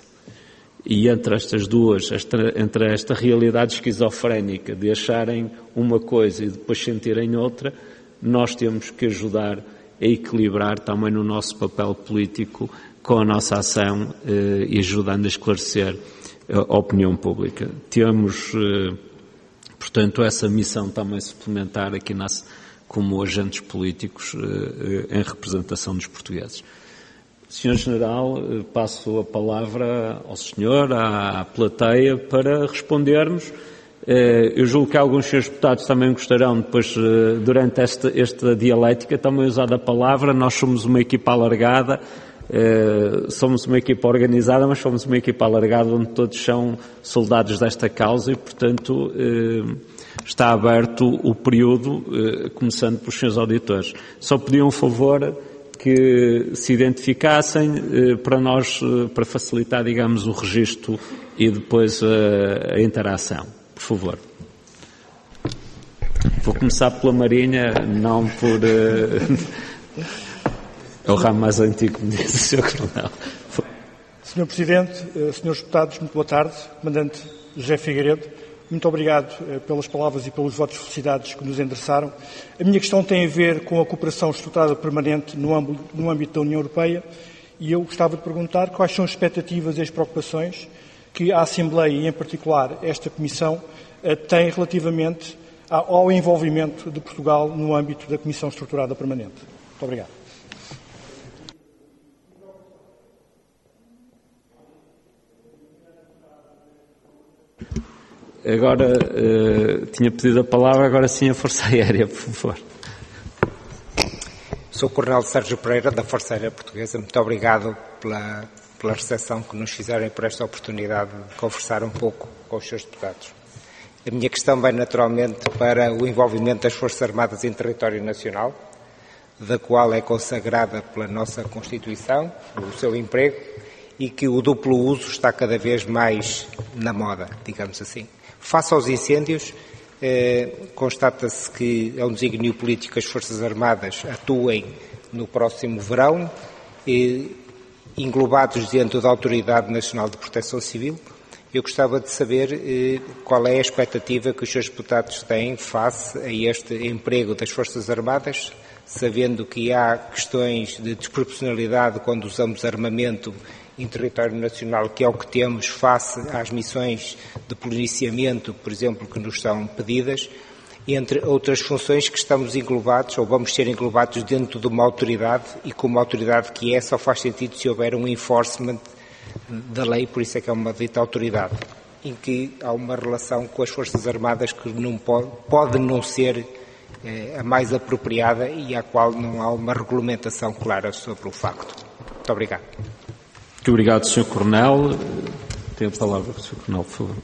E entre estas duas, esta, entre esta realidade esquizofrénica de acharem uma coisa e depois sentirem outra, nós temos que ajudar a equilibrar também no nosso papel político com a nossa ação eh, e ajudando a esclarecer a opinião pública. Temos, eh, portanto, essa missão também suplementar aqui nas, como agentes políticos eh, em representação dos portugueses. senhor General, eh, passo a palavra ao senhor, à plateia, para respondermos. Eu julgo que alguns senhores deputados também gostarão depois, durante esta, esta dialética, também usar a palavra. Nós somos uma equipa alargada, Uh, somos uma equipa organizada, mas somos uma equipa alargada onde todos são soldados desta causa e, portanto, uh, está aberto o período, uh, começando pelos senhores auditores. Só pediam um favor que se identificassem uh, para nós, uh, para facilitar, digamos, o registro e depois uh, a interação. Por favor. Vou começar pela Marinha, não por... Uh, É o ramo mais antigo, como diz o senhor Coronel. senhor Presidente, senhores deputados, muito boa tarde. Comandante José Figueiredo, muito obrigado pelas palavras e pelos votos de felicidades que nos endereçaram. A minha questão tem a ver com a cooperação estruturada permanente no âmbito, no âmbito da União Europeia e eu gostava de perguntar quais são as expectativas e as preocupações que a Assembleia e, em particular, esta Comissão, tem relativamente ao envolvimento de Portugal no âmbito da Comissão Estruturada Permanente. Muito obrigado. Agora, uh, tinha pedido a palavra, agora sim a Força Aérea, por favor. Sou o Coronel Sérgio Pereira, da Força Aérea Portuguesa. Muito obrigado pela, pela recepção que nos fizerem por esta oportunidade de conversar um pouco com os seus deputados. A minha questão vai naturalmente para o envolvimento das Forças Armadas em território nacional, da qual é consagrada pela nossa Constituição, o seu emprego, e que o duplo uso está cada vez mais na moda, digamos assim. Face aos incêndios, eh, constata-se que é um desígnio político que as Forças Armadas atuem no próximo verão, eh, englobados dentro da Autoridade Nacional de Proteção Civil. Eu gostava de saber eh, qual é a expectativa que os seus deputados têm face a este emprego das Forças Armadas, sabendo que há questões de desproporcionalidade quando usamos armamento em território nacional, que é o que temos face às missões de policiamento, por exemplo, que nos são pedidas, entre outras funções que estamos englobados, ou vamos ser englobados dentro de uma autoridade, e como autoridade que é, só faz sentido se houver um enforcement da lei, por isso é que é uma dita autoridade, em que há uma relação com as Forças Armadas que não pode, pode não ser eh, a mais apropriada e à qual não há uma regulamentação clara sobre o facto. Muito obrigado. Muito obrigado, senhor Coronel. Tem a palavra o senhor Coronel, por favor.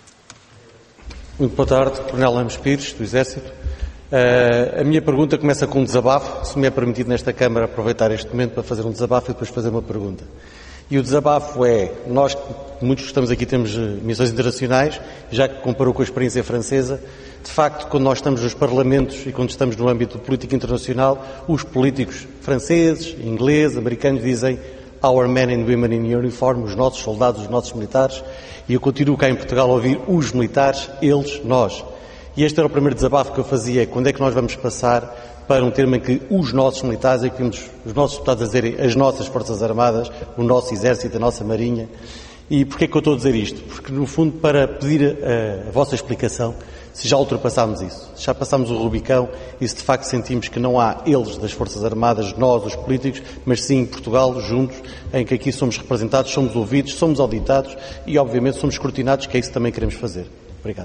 Muito boa tarde, Coronel Lemos Pires, do Exército. Uh, a minha pergunta começa com um desabafo, se me é permitido nesta Câmara aproveitar este momento para fazer um desabafo e depois fazer uma pergunta. E o desabafo é, nós, muitos que estamos aqui temos missões internacionais, já que comparou com a experiência francesa, de facto, quando nós estamos nos parlamentos e quando estamos no âmbito de política internacional, os políticos franceses, ingleses, americanos dizem Our men and women in uniform, os nossos soldados, os nossos militares, e eu continuo cá em Portugal a ouvir os militares, eles, nós. E este era o primeiro desabafo que eu fazia, quando é que nós vamos passar para um termo em que os nossos militares, é que temos os nossos deputados a dizerem as nossas Forças Armadas, o nosso Exército, a nossa Marinha. E porquê é que eu estou a dizer isto? Porque, no fundo, para pedir a, a vossa explicação, se já ultrapassámos isso, se já passámos o Rubicão e se de facto sentimos que não há eles das Forças Armadas, nós, os políticos, mas sim Portugal, juntos, em que aqui somos representados, somos ouvidos, somos auditados e, obviamente, somos escrutinados, que é isso que também queremos fazer. Obrigado.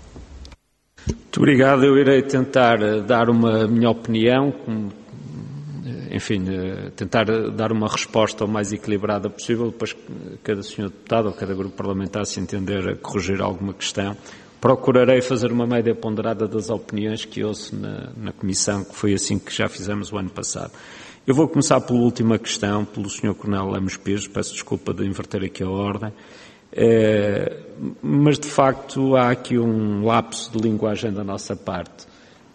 Muito obrigado. Eu irei tentar dar uma minha opinião, enfim, tentar dar uma resposta o mais equilibrada possível, depois cada senhor deputado ou cada grupo parlamentar se entender a corrigir alguma questão. Procurarei fazer uma média ponderada das opiniões que ouço na, na Comissão, que foi assim que já fizemos o ano passado. Eu vou começar pela última questão, pelo senhor Coronel Lemos Pires, peço desculpa de inverter aqui a ordem, é, mas de facto há aqui um lapso de linguagem da nossa parte.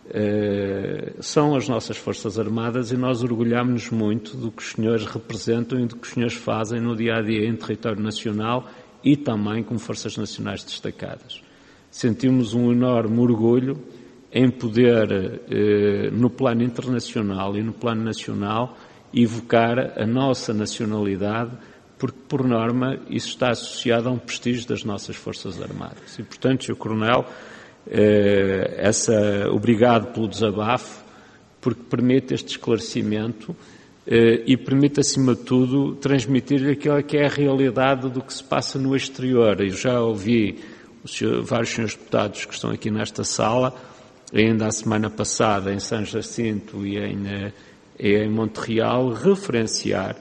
É, são as nossas Forças Armadas e nós orgulhamos-nos muito do que os senhores representam e do que os senhores fazem no dia-a-dia em território nacional e também como Forças Nacionais destacadas. Sentimos um enorme orgulho em poder, eh, no plano internacional e no plano nacional, evocar a nossa nacionalidade, porque, por norma, isso está associado a um prestígio das nossas Forças Armadas. E, portanto, senhor Coronel, eh, essa, obrigado pelo desabafo, porque permite este esclarecimento eh, e permite, acima de tudo, transmitir aquilo que é a realidade do que se passa no exterior. Eu já ouvi Senhor, vários senhores deputados que estão aqui nesta sala, ainda a semana passada em São Jacinto e em, em Montreal, referenciar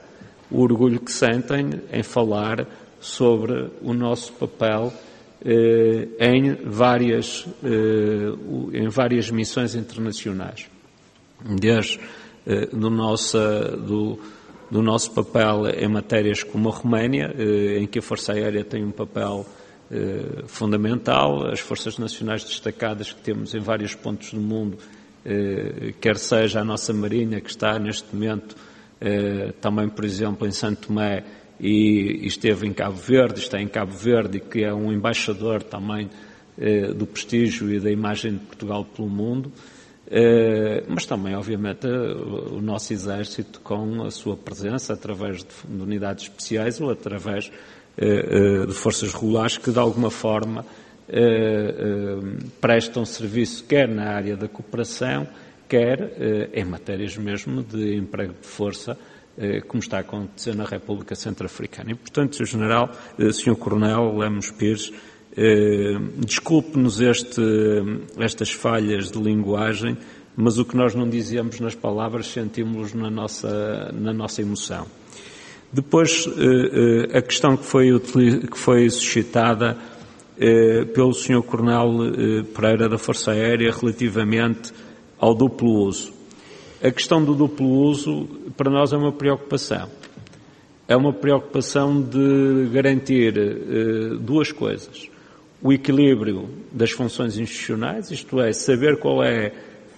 o orgulho que sentem em falar sobre o nosso papel eh, em, várias, eh, em várias missões internacionais. Desde eh, do, nosso, do, do nosso papel em matérias como a Roménia, eh, em que a Força Aérea tem um papel eh, fundamental, as Forças Nacionais destacadas que temos em vários pontos do mundo, eh, quer seja a nossa Marinha, que está neste momento eh, também, por exemplo, em Santo Tomé, e esteve em Cabo Verde, está em Cabo Verde, e que é um embaixador também eh, do prestígio e da imagem de Portugal pelo mundo, eh, mas também, obviamente, o nosso Exército com a sua presença através de, de unidades especiais ou através eh, de forças regulares que, de alguma forma, eh, eh, prestam serviço quer na área da cooperação, quer eh, em matérias mesmo de emprego de força, como está a acontecer na República Centro-Africana. E, portanto, senhor General, senhor Coronel Lemos Pires, desculpe-nos este, estas falhas de linguagem, mas o que nós não dizemos nas palavras sentimos na nossa, na nossa emoção. Depois, a questão que foi, que foi suscitada pelo senhor Coronel Pereira da Força Aérea relativamente ao duplo uso. A questão do duplo uso, para nós, é uma preocupação. É uma preocupação de garantir eh, duas coisas. O equilíbrio das funções institucionais, isto é, saber qual é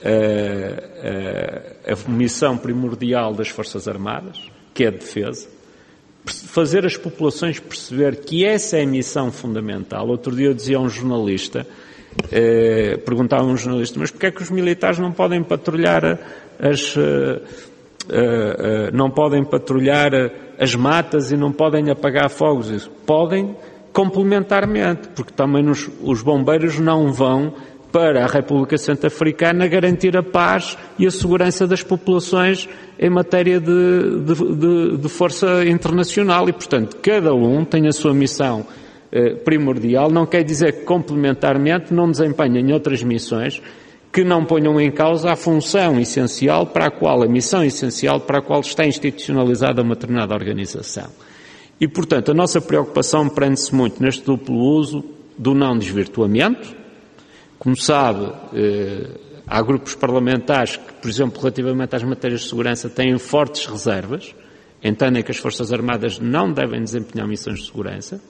a, a, a missão primordial das Forças Armadas, que é a defesa. Fazer as populações perceber que essa é a missão fundamental. Outro dia eu dizia a um jornalista, eh, perguntava a um jornalista, mas porquê é que os militares não podem patrulhar as, uh, uh, uh, não podem patrulhar as matas e não podem apagar fogos? Isso. Podem complementarmente, porque também nos, os bombeiros não vão para a República Centro-Africana garantir a paz e a segurança das populações em matéria de, de, de, de força internacional e, portanto, cada um tem a sua missão uh, primordial. Não quer dizer que complementarmente não desempenhem outras missões que não ponham em causa a função essencial para a qual, a missão essencial para a qual está institucionalizada uma determinada organização. E, portanto, a nossa preocupação prende-se muito neste duplo uso do não desvirtuamento. Como sabe, eh, há grupos parlamentares que, por exemplo, relativamente às matérias de segurança, têm fortes reservas, entendem que as Forças Armadas não devem desempenhar missões de segurança,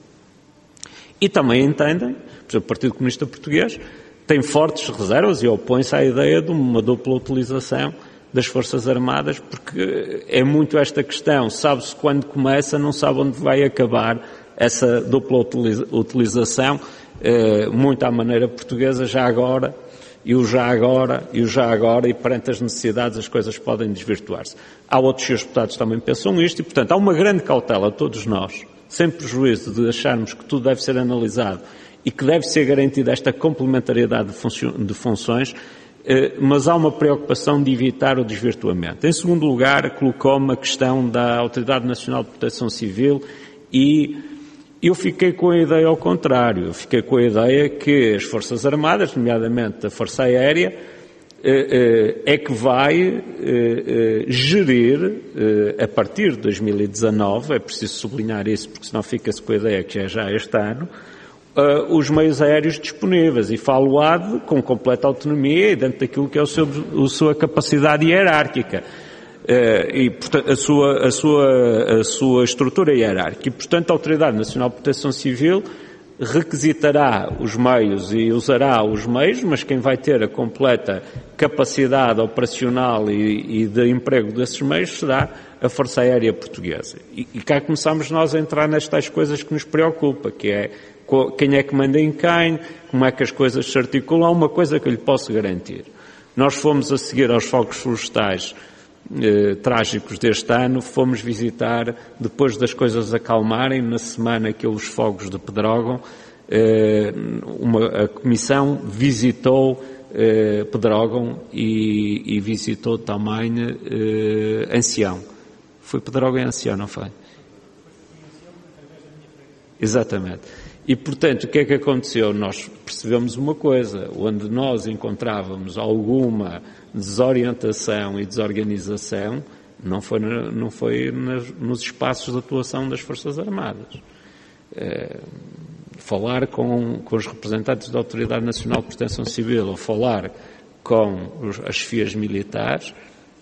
e também entendem, por exemplo, o Partido Comunista Português tem fortes reservas e opõe-se à ideia de uma dupla utilização das Forças Armadas, porque é muito esta questão, sabe-se quando começa, não sabe onde vai acabar essa dupla utilização, eh, muito à maneira portuguesa, já agora, e o já agora, e o já agora, e perante as necessidades as coisas podem desvirtuar-se. Há outros senhores deputados que também pensam isto, e portanto há uma grande cautela a todos nós, sem prejuízo de acharmos que tudo deve ser analisado e que deve ser garantida esta complementariedade de, funcio- de funções, eh, mas há uma preocupação de evitar o desvirtuamento. Em segundo lugar, colocou-me a questão da Autoridade Nacional de Proteção Civil e eu fiquei com a ideia ao contrário. Eu fiquei com a ideia que as Forças Armadas, nomeadamente a Força Aérea, eh, eh, é que vai eh, eh, gerir, eh, a partir de dois mil e dezanove, é preciso sublinhar isso porque senão fica-se com a ideia que é já este ano, Uh, os meios aéreos disponíveis, e falo-á com completa autonomia e dentro daquilo que é o seu, a sua capacidade hierárquica uh, e portanto, a, sua, a, sua, a sua estrutura hierárquica. E, portanto, a Autoridade Nacional de Proteção Civil requisitará os meios e usará os meios, mas quem vai ter a completa capacidade operacional e, e de emprego desses meios será a Força Aérea Portuguesa. E, e cá começamos nós a entrar nestas coisas que nos preocupa, que é quem é que manda em quem, como é que as coisas se articulam. Há uma coisa que eu lhe posso garantir. Nós fomos a seguir aos fogos florestais eh, trágicos deste ano, fomos visitar, depois das coisas acalmarem, na semana que os fogos de Pedrógão, eh, uma, a Comissão visitou eh, Pedrógão e, e visitou também eh, Ancião. Foi Pedrógão e Ancião, não foi? Exatamente. E, portanto, o que é que aconteceu? Nós percebemos uma coisa, onde nós encontrávamos alguma desorientação e desorganização, não foi, não foi nos espaços de atuação das Forças Armadas. É, falar com, com os representantes da Autoridade Nacional de Proteção Civil ou falar com os, as chefias militares,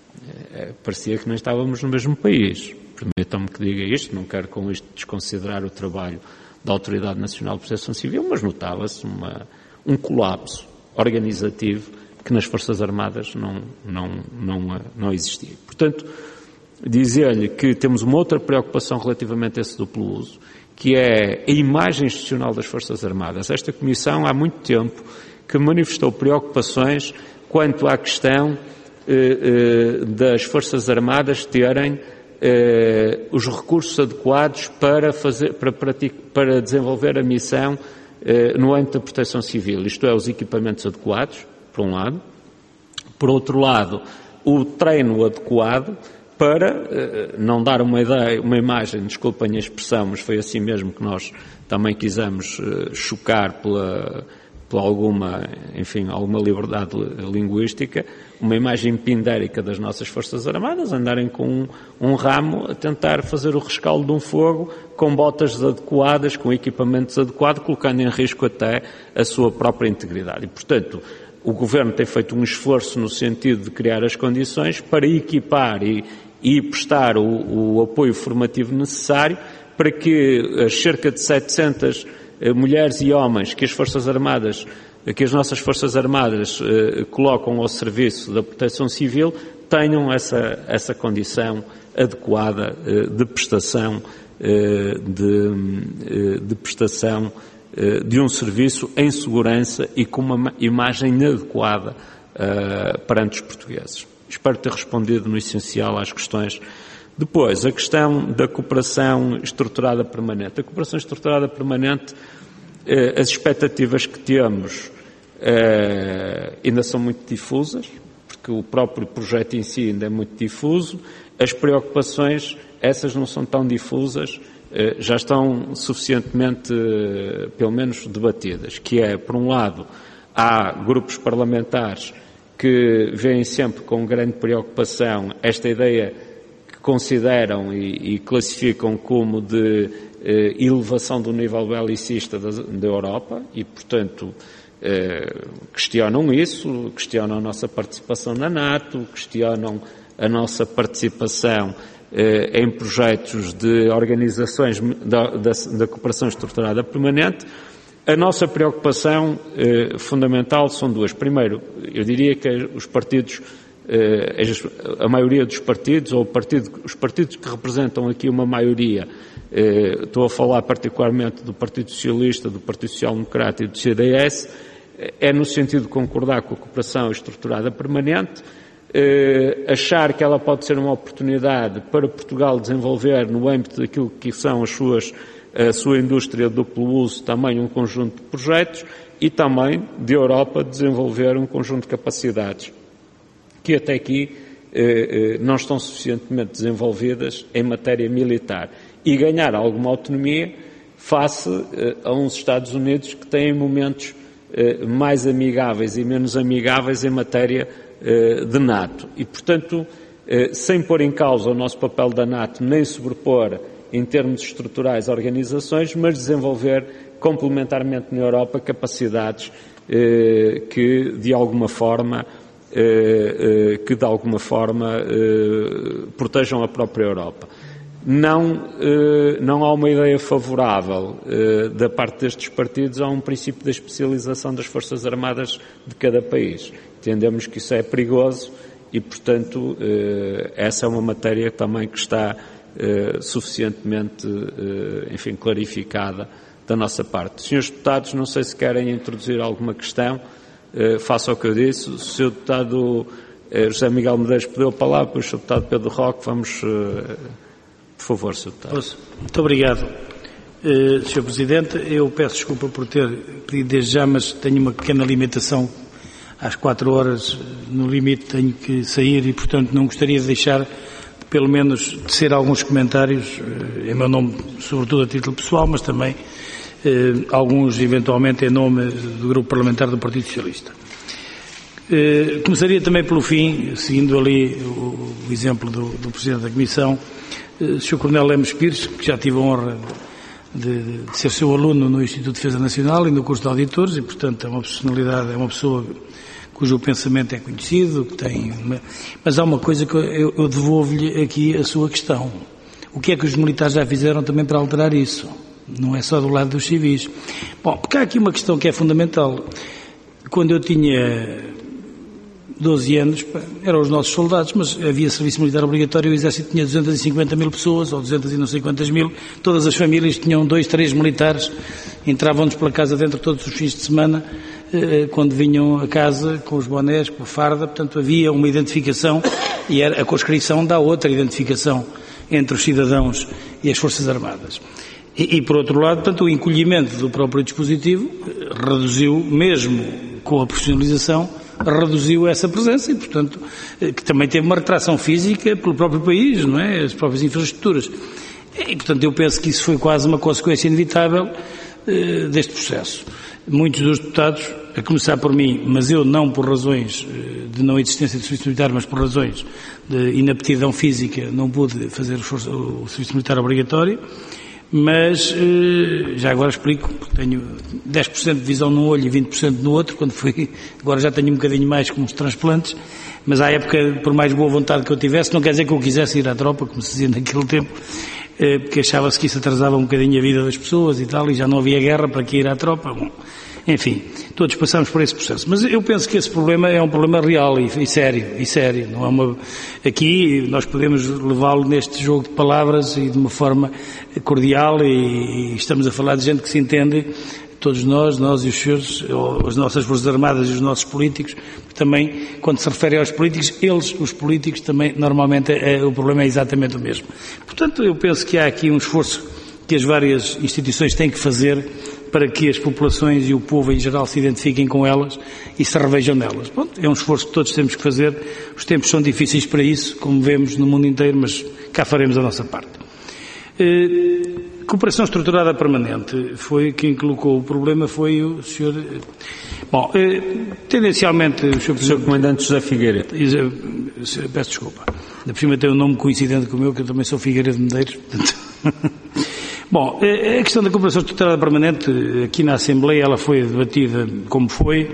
é, parecia que não estávamos no mesmo país. Permitam-me que diga isto, não quero com isto desconsiderar o trabalho da Autoridade Nacional de Proteção Civil, mas notava-se uma, um colapso organizativo que nas Forças Armadas não, não, não, não existia. Portanto, dizer-lhe que temos uma outra preocupação relativamente a esse duplo uso, que é a imagem institucional das Forças Armadas. Esta Comissão há muito tempo que manifestou preocupações quanto à questão eh, eh, das Forças Armadas terem eh, os recursos adequados para, fazer, para, para desenvolver a missão eh, no âmbito da proteção civil, isto é, os equipamentos adequados, por um lado. Por outro lado, o treino adequado para eh, não dar uma ideia, uma imagem, desculpem a expressão, mas foi assim mesmo que nós também quisemos eh, chocar pela, pela alguma, enfim, alguma liberdade linguística, uma imagem pindérica das nossas Forças Armadas, andarem com um, um ramo a tentar fazer o rescaldo de um fogo com botas adequadas, com equipamentos adequados, colocando em risco até a sua própria integridade. E, portanto, o Governo tem feito um esforço no sentido de criar as condições para equipar e, e prestar o, o apoio formativo necessário para que as cerca de setecentas mulheres e homens que as Forças Armadas, que as nossas Forças Armadas eh, colocam ao serviço da proteção civil, tenham essa, essa condição adequada eh, de prestação, eh, de, eh, de prestação eh, de um serviço em segurança e com uma imagem adequada eh, perante os portugueses. Espero ter respondido no essencial às questões. Depois, a questão da cooperação estruturada permanente. A cooperação estruturada permanente, eh, as expectativas que temos eh, ainda são muito difusas, porque o próprio projeto em si ainda é muito difuso. As preocupações, essas não são tão difusas, eh, já estão suficientemente, eh, pelo menos, debatidas, que é, por um lado, há grupos parlamentares que veem sempre com grande preocupação esta ideia que consideram e, e classificam como de eh, elevação do nível belicista da, da Europa e, portanto, eh, questionam isso, questionam a nossa participação na NATO, questionam a nossa participação eh, em projetos de organizações da, da, da cooperação estruturada permanente. A nossa preocupação eh, fundamental são duas. Primeiro, eu diria que os partidos, eh, a maioria dos partidos, ou partido, os partidos que representam aqui uma maioria, eh, estou a falar particularmente do Partido Socialista, do Partido Social Democrata e do C D S, é no sentido de concordar com a cooperação estruturada permanente, eh, achar que ela pode ser uma oportunidade para Portugal desenvolver no âmbito daquilo que são as suas a sua indústria de duplo uso, também um conjunto de projetos e também de Europa desenvolver um conjunto de capacidades que até aqui eh, eh, não estão suficientemente desenvolvidas em matéria militar e ganhar alguma autonomia face eh, a uns Estados Unidos que têm momentos eh, mais amigáveis e menos amigáveis em matéria eh, de NATO e, portanto, eh, sem pôr em causa o nosso papel da NATO nem sobrepor em termos estruturais organizações, mas desenvolver complementarmente na Europa capacidades eh, que de alguma forma eh, eh, que de alguma forma eh, protejam a própria Europa. Não, eh, não há uma ideia favorável eh, da parte destes partidos a um princípio da especialização das Forças Armadas de cada país. Entendemos que isso é perigoso e, portanto, eh, essa é uma matéria também que está Uh, suficientemente, uh, enfim, clarificada da nossa parte. Senhores deputados, não sei se querem introduzir alguma questão, uh, faça o que eu disse. O senhor deputado uh, José Miguel Medeiros pediu a palavra, depois o senhor deputado Pedro Roque, vamos, uh, por favor, senhor deputado. Muito obrigado, uh, senhor Presidente. Eu peço desculpa por ter pedido desde já, mas tenho uma pequena limitação. Às quatro horas, no limite, tenho que sair e, portanto, não gostaria de deixar pelo menos tecer alguns comentários, em meu nome, sobretudo a título pessoal, mas também eh, alguns, eventualmente, em nome do Grupo Parlamentar do Partido Socialista. Uh, começaria também pelo fim, seguindo ali o, o exemplo do, do Presidente da Comissão, uh, senhor Coronel Lemos Pires, que já tive a honra de, de, de ser seu aluno no Instituto de Defesa Nacional e no curso de auditores, e portanto é uma personalidade, é uma pessoa cujo pensamento é conhecido, que tem uma... mas há uma coisa que eu, eu devolvo-lhe aqui a sua questão. O que é que os militares já fizeram também para alterar isso? Não é só do lado dos civis. Bom, porque há aqui uma questão que é fundamental. Quando eu tinha doze anos, eram os nossos soldados, mas havia serviço militar obrigatório e o Exército tinha duzentas e cinquenta mil pessoas, ou duzentas e não sei quantas mil, todas as famílias tinham dois, três militares, entravam-nos pela casa dentro todos os fins de semana, quando vinham a casa com os bonés, com a farda, portanto havia uma identificação, e era, a conscrição dá outra identificação entre os cidadãos e as Forças Armadas. E, e por outro lado, portanto, o encolhimento do próprio dispositivo reduziu, mesmo com a profissionalização, reduziu essa presença e, portanto, que também teve uma retração física pelo próprio país, não é? As próprias infraestruturas. E, portanto, eu penso que isso foi quase uma consequência inevitável eh, deste processo. Muitos dos deputados, a começar por mim, mas eu não por razões de não existência de serviço militar, mas por razões de inaptidão física, não pude fazer o serviço militar obrigatório, mas já agora explico, porque tenho dez por cento de visão num olho e vinte por cento no outro, quando fui, agora já tenho um bocadinho mais com os transplantes, mas à época, por mais boa vontade que eu tivesse, não quer dizer que eu quisesse ir à tropa, como se dizia naquele tempo, porque achava-se que isso atrasava um bocadinho a vida das pessoas e tal, e já não havia guerra para que ir à tropa. Bom, enfim, todos passamos por esse processo. Mas eu penso que esse problema é um problema real e, e sério, e sério. Não é uma... Aqui nós podemos levá-lo neste jogo de palavras e de uma forma cordial e, e estamos a falar de gente que se entende, todos nós, nós e os senhores, as nossas Forças Armadas e os nossos políticos, também, quando se refere aos políticos, eles, os políticos, também, normalmente, é, o problema é exatamente o mesmo. Portanto, eu penso que há aqui um esforço que as várias instituições têm que fazer para que as populações e o povo em geral se identifiquem com elas e se revejam nelas. Pronto, é um esforço que todos temos que fazer. Os tempos são difíceis para isso, como vemos no mundo inteiro, mas cá faremos a nossa parte. Eh, cooperação estruturada permanente, foi quem colocou o problema, foi o senhor... Bom, eh, tendencialmente... O senhor, senhor Comandante José Figueiredo. Peço desculpa. Da por cima tem um nome coincidente com o meu, que eu também sou Figueiredo Medeiros, portanto... Bom, a questão da cooperação estruturada permanente, aqui na Assembleia, ela foi debatida como foi.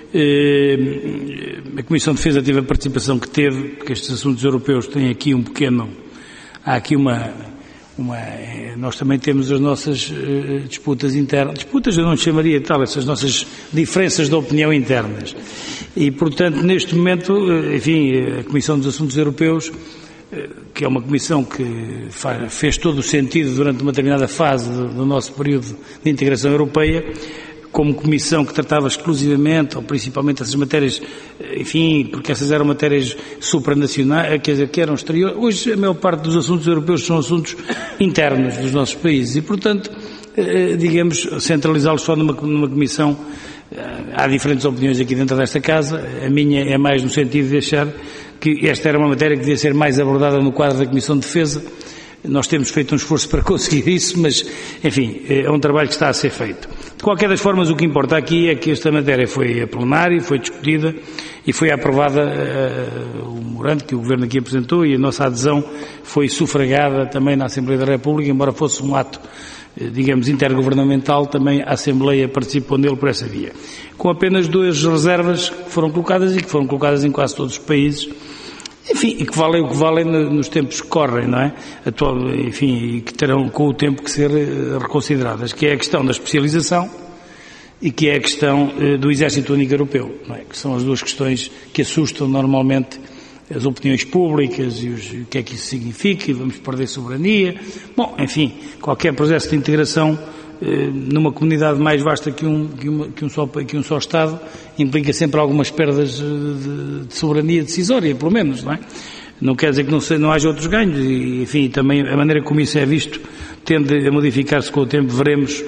A Comissão de Defesa teve a participação que teve, porque estes assuntos europeus têm aqui um pequeno... Há aqui uma... uma nós também temos as nossas disputas internas. Disputas eu não chamaria tal, essas nossas diferenças de opinião internas. E, portanto, neste momento, enfim, a Comissão dos Assuntos Europeus, que é uma comissão que fez todo o sentido durante uma determinada fase do nosso período de integração europeia, como comissão que tratava exclusivamente, ou principalmente essas matérias, enfim, porque essas eram matérias supranacionais, quer dizer, que eram exteriores. Hoje a maior parte dos assuntos europeus são assuntos internos dos nossos países e, portanto, digamos, centralizá-los só numa, numa comissão. Há diferentes opiniões aqui dentro desta casa, a minha é mais no sentido de achar que esta era uma matéria que devia ser mais abordada no quadro da Comissão de Defesa. Nós temos feito um esforço para conseguir isso, mas, enfim, é um trabalho que está a ser feito. De qualquer das formas, o que importa aqui é que esta matéria foi a plenário, foi discutida e foi aprovada uh, o memorando que o Governo aqui apresentou e a nossa adesão foi sufragada também na Assembleia da República, embora fosse um ato, digamos, intergovernamental, também a Assembleia participou nele por essa via. Com apenas duas reservas que foram colocadas e que foram colocadas em quase todos os países, enfim, e que valem o que valem nos tempos que correm, não é? Atual, enfim, e que terão com o tempo que ser reconsideradas, que é a questão da especialização e que é a questão do Exército Único Europeu, não é? Que são as duas questões que assustam normalmente as opiniões públicas e, os, e o que é que isso significa, e vamos perder soberania. Bom, enfim, qualquer processo de integração eh, numa comunidade mais vasta que um, que, uma, que, um só, que um só Estado implica sempre algumas perdas de, de soberania decisória, pelo menos, não é? Não quer dizer que não, se, não haja outros ganhos e, enfim, também a maneira como isso é visto tende a modificar-se com o tempo, veremos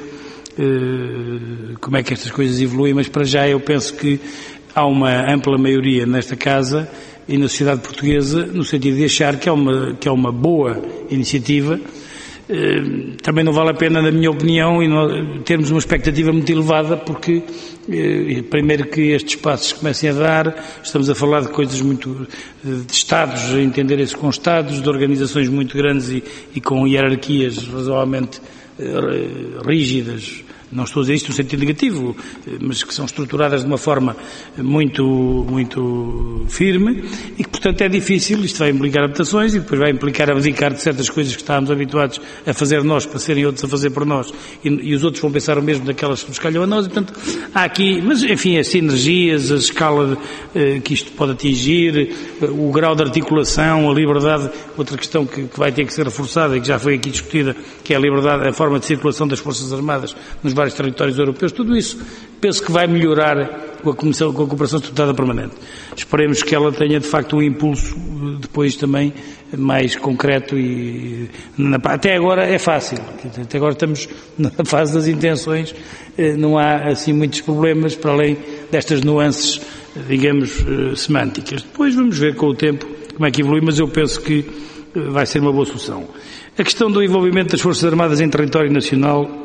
eh, como é que estas coisas evoluem, mas para já eu penso que há uma ampla maioria nesta casa e na sociedade portuguesa, no sentido de achar que é uma, que é uma boa iniciativa também não vale a pena, na minha opinião, termos uma expectativa muito elevada, porque primeiro que estes passos comecem a dar, estamos a falar de coisas muito, de Estados, a entenderem-se com Estados, de organizações muito grandes e, e com hierarquias razoavelmente rígidas. Não estou a dizer isto no sentido negativo, mas que são estruturadas de uma forma muito, muito firme e que, portanto, é difícil. Isto vai implicar adaptações e depois vai implicar abdicar de certas coisas que estávamos habituados a fazer nós para serem outros a fazer por nós e, e os outros vão pensar o mesmo daquelas que nos calham a nós. E, portanto, há aqui, mas enfim, as sinergias, a escala de, que isto pode atingir, o grau de articulação, a liberdade, outra questão que, que vai ter que ser reforçada e que já foi aqui discutida, que é a liberdade, a forma de circulação das Forças Armadas nos vários territórios europeus, tudo isso penso que vai melhorar com a, comissão, com a cooperação estruturada permanente. Esperemos que ela tenha de facto um impulso depois também mais concreto e na, até agora é fácil, até agora estamos na fase das intenções, não há assim muitos problemas para além destas nuances, digamos, semânticas. Depois vamos ver com o tempo como é que evolui, mas eu penso que vai ser uma boa solução. A questão do envolvimento das Forças Armadas em território nacional,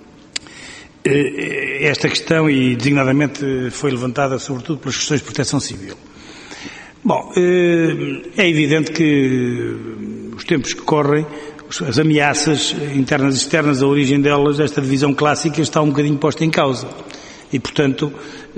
esta questão, e designadamente foi levantada sobretudo pelas questões de proteção civil. Bom, é evidente que os tempos que correm, as ameaças internas e externas, a origem delas, esta divisão clássica está um bocadinho posta em causa. E, portanto,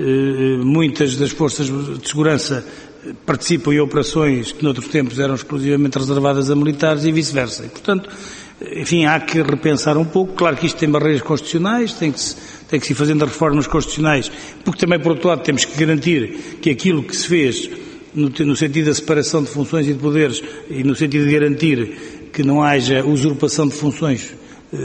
muitas das forças de segurança participam em operações que noutros tempos eram exclusivamente reservadas a militares e vice-versa. E, portanto, enfim, há que repensar um pouco. Claro que isto tem barreiras constitucionais, tem que se, tem que se ir fazendo reformas constitucionais, porque também, por outro lado, temos que garantir que aquilo que se fez no, no sentido da separação de funções e de poderes e no sentido de garantir que não haja usurpação de funções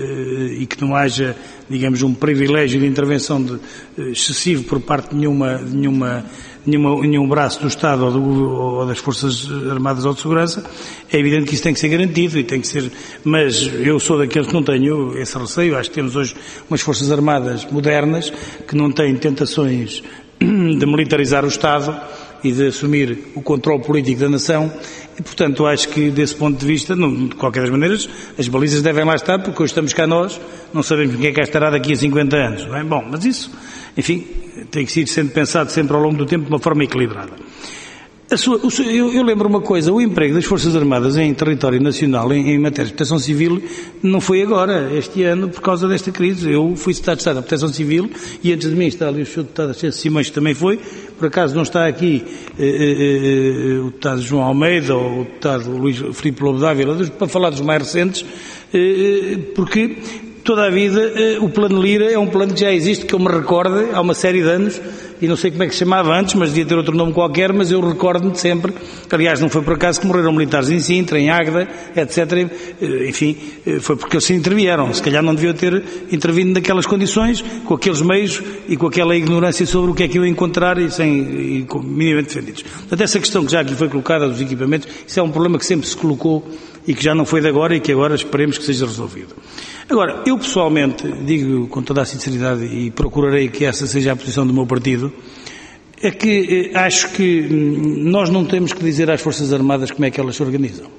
e que não haja, digamos, um privilégio de intervenção de, excessivo por parte de nenhuma, de nenhuma, nenhuma, nenhum braço do Estado ou, do, ou das Forças Armadas ou de Segurança, é evidente que isso tem que ser garantido e tem que ser, mas eu sou daqueles que não tenho esse receio. Acho que temos hoje umas Forças Armadas modernas que não têm tentações de militarizar o Estado e de assumir o controle político da nação. E, portanto, acho que, desse ponto de vista, não, de qualquer das maneiras, as balizas devem lá estar, porque hoje estamos cá nós, não sabemos quem é que cá estará daqui a cinquenta anos, não é? Bom, mas isso, enfim, tem que ir sendo pensado sempre ao longo do tempo de uma forma equilibrada. A sua, o, eu, eu lembro uma coisa, o emprego das Forças Armadas em território nacional, em, em matéria de proteção civil, não foi agora, este ano, por causa desta crise. Eu fui Secretário de Estado da Proteção Civil e antes de mim está ali o senhor Deputado Ascenso Simões, que também foi. Por acaso não está aqui eh, eh, o Deputado João Almeida ou o Deputado Luís Filipe Lobo Dávila, para falar dos mais recentes, eh, porque toda a vida eh, o Plano Lira é um plano que já existe, que eu me recordo, há uma série de anos, e não sei como é que se chamava antes, mas devia ter outro nome qualquer, mas eu recordo-me de sempre, aliás não foi por acaso que morreram militares em Sintra, em Águeda, etcétera. Enfim, foi porque eles se intervieram, se calhar não deviam ter intervindo naquelas condições, com aqueles meios e com aquela ignorância sobre o que é que iam encontrar e sem, e minimamente defendidos. Portanto, essa questão que já aqui foi colocada dos equipamentos, isso é um problema que sempre se colocou e que já não foi de agora e que agora esperemos que seja resolvido. Agora, eu pessoalmente, digo com toda a sinceridade e procurarei que essa seja a posição do meu partido, é que eh, acho que nós não temos que dizer às Forças Armadas como é que elas se organizam.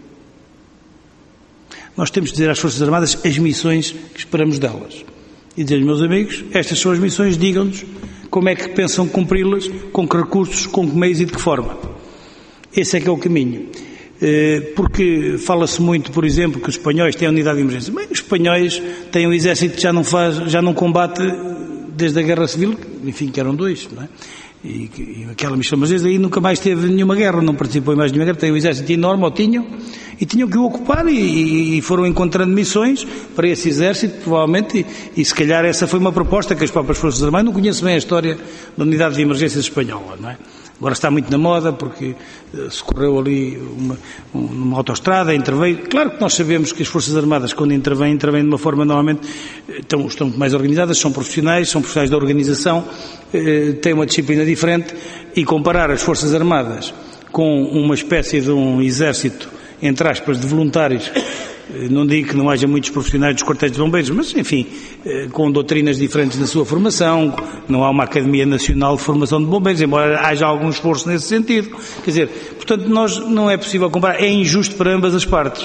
Nós temos que dizer às Forças Armadas as missões que esperamos delas. E dizer, meus amigos, estas são as missões, digam-nos como é que pensam cumpri-las, com que recursos, com que meios e de que forma. Esse é que é o caminho. Porque fala-se muito, por exemplo, que os espanhóis têm a unidade de emergência. Bem, os espanhóis têm um exército que já não faz, já não combate desde a Guerra Civil, enfim, que eram dois, não é? E, e aquela missão, mas desde aí nunca mais teve nenhuma guerra, não participou em mais nenhuma guerra, tem um exército enorme, ou tinham, e tinham que o ocupar, e, e foram encontrando missões para esse exército, provavelmente, e, e se calhar essa foi uma proposta que as próprias Forças Armadas, não conheço bem a história da unidade de emergência espanhola, não é? Agora está muito na moda, porque uh, se correu ali uma, uma autoestrada, interveio. Claro que nós sabemos que as Forças Armadas, quando intervêm, intervêm de uma forma normalmente, estão, estão mais organizadas, são profissionais, são profissionais da organização, uh, têm uma disciplina diferente, e comparar as Forças Armadas com uma espécie de um exército, entre aspas, de voluntários, não digo que não haja muitos profissionais dos quartéis de bombeiros, mas, enfim, com doutrinas diferentes na sua formação, não há uma Academia Nacional de Formação de Bombeiros, embora haja algum esforço nesse sentido. Quer dizer, portanto, nós não é possível comparar, é injusto para ambas as partes.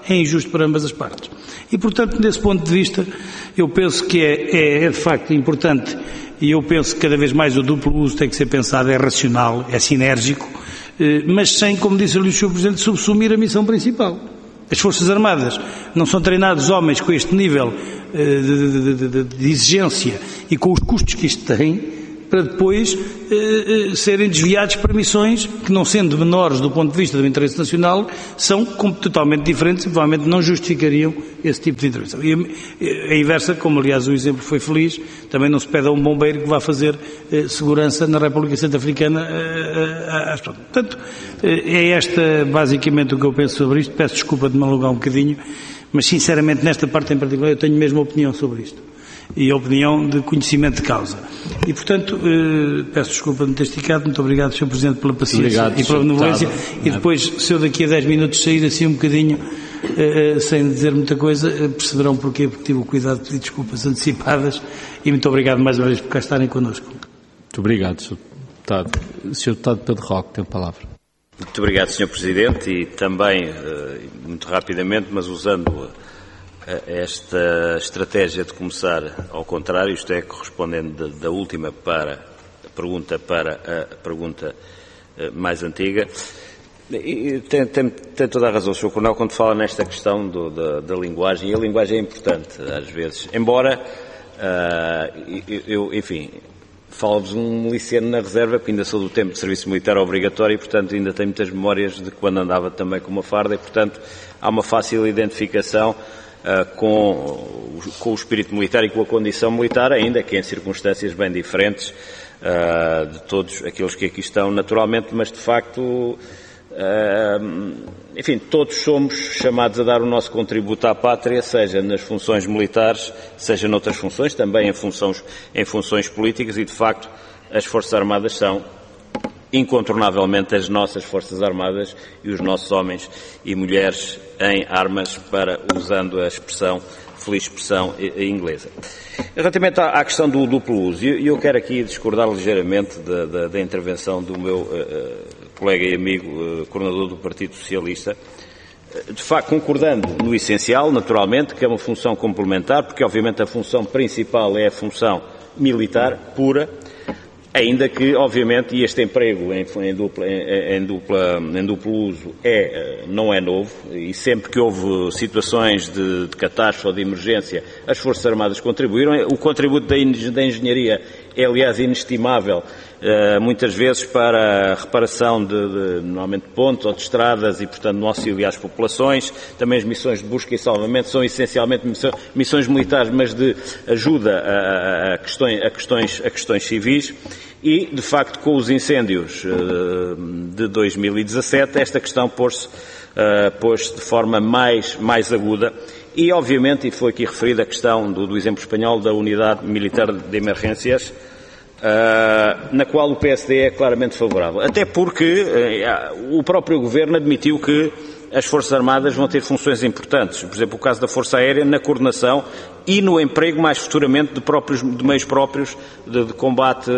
é injusto para ambas as partes. E, portanto, desse ponto de vista, eu penso que é, é, é de facto importante, e eu penso que cada vez mais o duplo uso tem que ser pensado, é racional, é sinérgico, mas sem, como disse o senhor Presidente, subsumir a missão principal. As Forças Armadas não são treinados homens com este nível de, de, de, de, de exigência e com os custos que isto tem, para depois eh, serem desviados para missões que, não sendo menores do ponto de vista do interesse nacional, são totalmente diferentes e provavelmente não justificariam esse tipo de intervenção. E a, a inversa, como aliás o exemplo foi feliz, também não se pede a um bombeiro que vá fazer eh, segurança na República Centro-Africana eh, às pessoas. Portanto, eh, é esta basicamente o que eu penso sobre isto. Peço desculpa de me alongar um bocadinho, mas sinceramente nesta parte em particular eu tenho mesmo opinião sobre isto. E a opinião de conhecimento de causa. E, portanto, eh, peço desculpa de me ter esticado. Muito obrigado, senhor Presidente, pela paciência obrigado, e pela benevolência. E depois, se eu daqui a dez minutos sair assim um bocadinho, eh, sem dizer muita coisa, eh, perceberão porquê, porque tive o cuidado de pedir desculpas antecipadas. E muito obrigado mais uma vez por cá estarem connosco. Muito obrigado, senhor Deputado. senhor Deputado Pedro Roque tem a palavra. Muito obrigado, senhor Presidente, e também, eh, muito rapidamente, mas usando esta estratégia de começar ao contrário, isto é, correspondendo da última para a pergunta para a pergunta mais antiga. E tem, tem, tem toda a razão o senhor Coronel quando fala nesta questão do, da, da linguagem, e a linguagem é importante às vezes, embora uh, eu, enfim, falo-vos um miliciano na reserva, porque ainda sou do tempo de serviço militar obrigatório e, portanto, ainda tenho muitas memórias de quando andava também com uma farda e, portanto, há uma fácil identificação Uh, com, com o espírito militar e com a condição militar, ainda que em circunstâncias bem diferentes uh, de todos aqueles que aqui estão, naturalmente, mas de facto, uh, enfim, todos somos chamados a dar o nosso contributo à pátria, seja nas funções militares, seja noutras funções, também em funções, em funções políticas, e de facto as Forças Armadas são incontornavelmente as nossas Forças Armadas e os nossos homens e mulheres em armas, para, usando a expressão, feliz expressão inglesa. Relativamente à, à questão do duplo uso, eu, eu quero aqui discordar ligeiramente da, da, da intervenção do meu uh, colega e amigo, uh, coordenador do Partido Socialista, de facto concordando no essencial, naturalmente, que é uma função complementar, porque obviamente a função principal é a função militar pura, ainda que, obviamente, e este emprego em, em, dupla, em, em, dupla, em duplo uso é, não é novo, e sempre que houve situações de, de catástrofe ou de emergência, as Forças Armadas contribuíram. O contributo da, da engenharia é, aliás, inestimável, uh, muitas vezes para a reparação de, de, normalmente, de pontes ou de estradas e, portanto, no auxílio às populações. Também as missões de busca e salvamento são essencialmente missões, missões militares, mas de ajuda a, a, questões, a, questões, a questões civis. E, de facto, com os incêndios uh, de dois mil e dezassete, esta questão pôs-se uh, pôs de forma mais, mais aguda e, obviamente, e foi aqui referida a questão do, do exemplo espanhol da Unidade Militar de Emergências, uh, na qual o P S D é claramente favorável. Até porque uh, o próprio Governo admitiu que as Forças Armadas vão ter funções importantes. Por exemplo, o caso da Força Aérea na coordenação e no emprego, mais futuramente, de, próprios, de meios próprios de, de combate uh,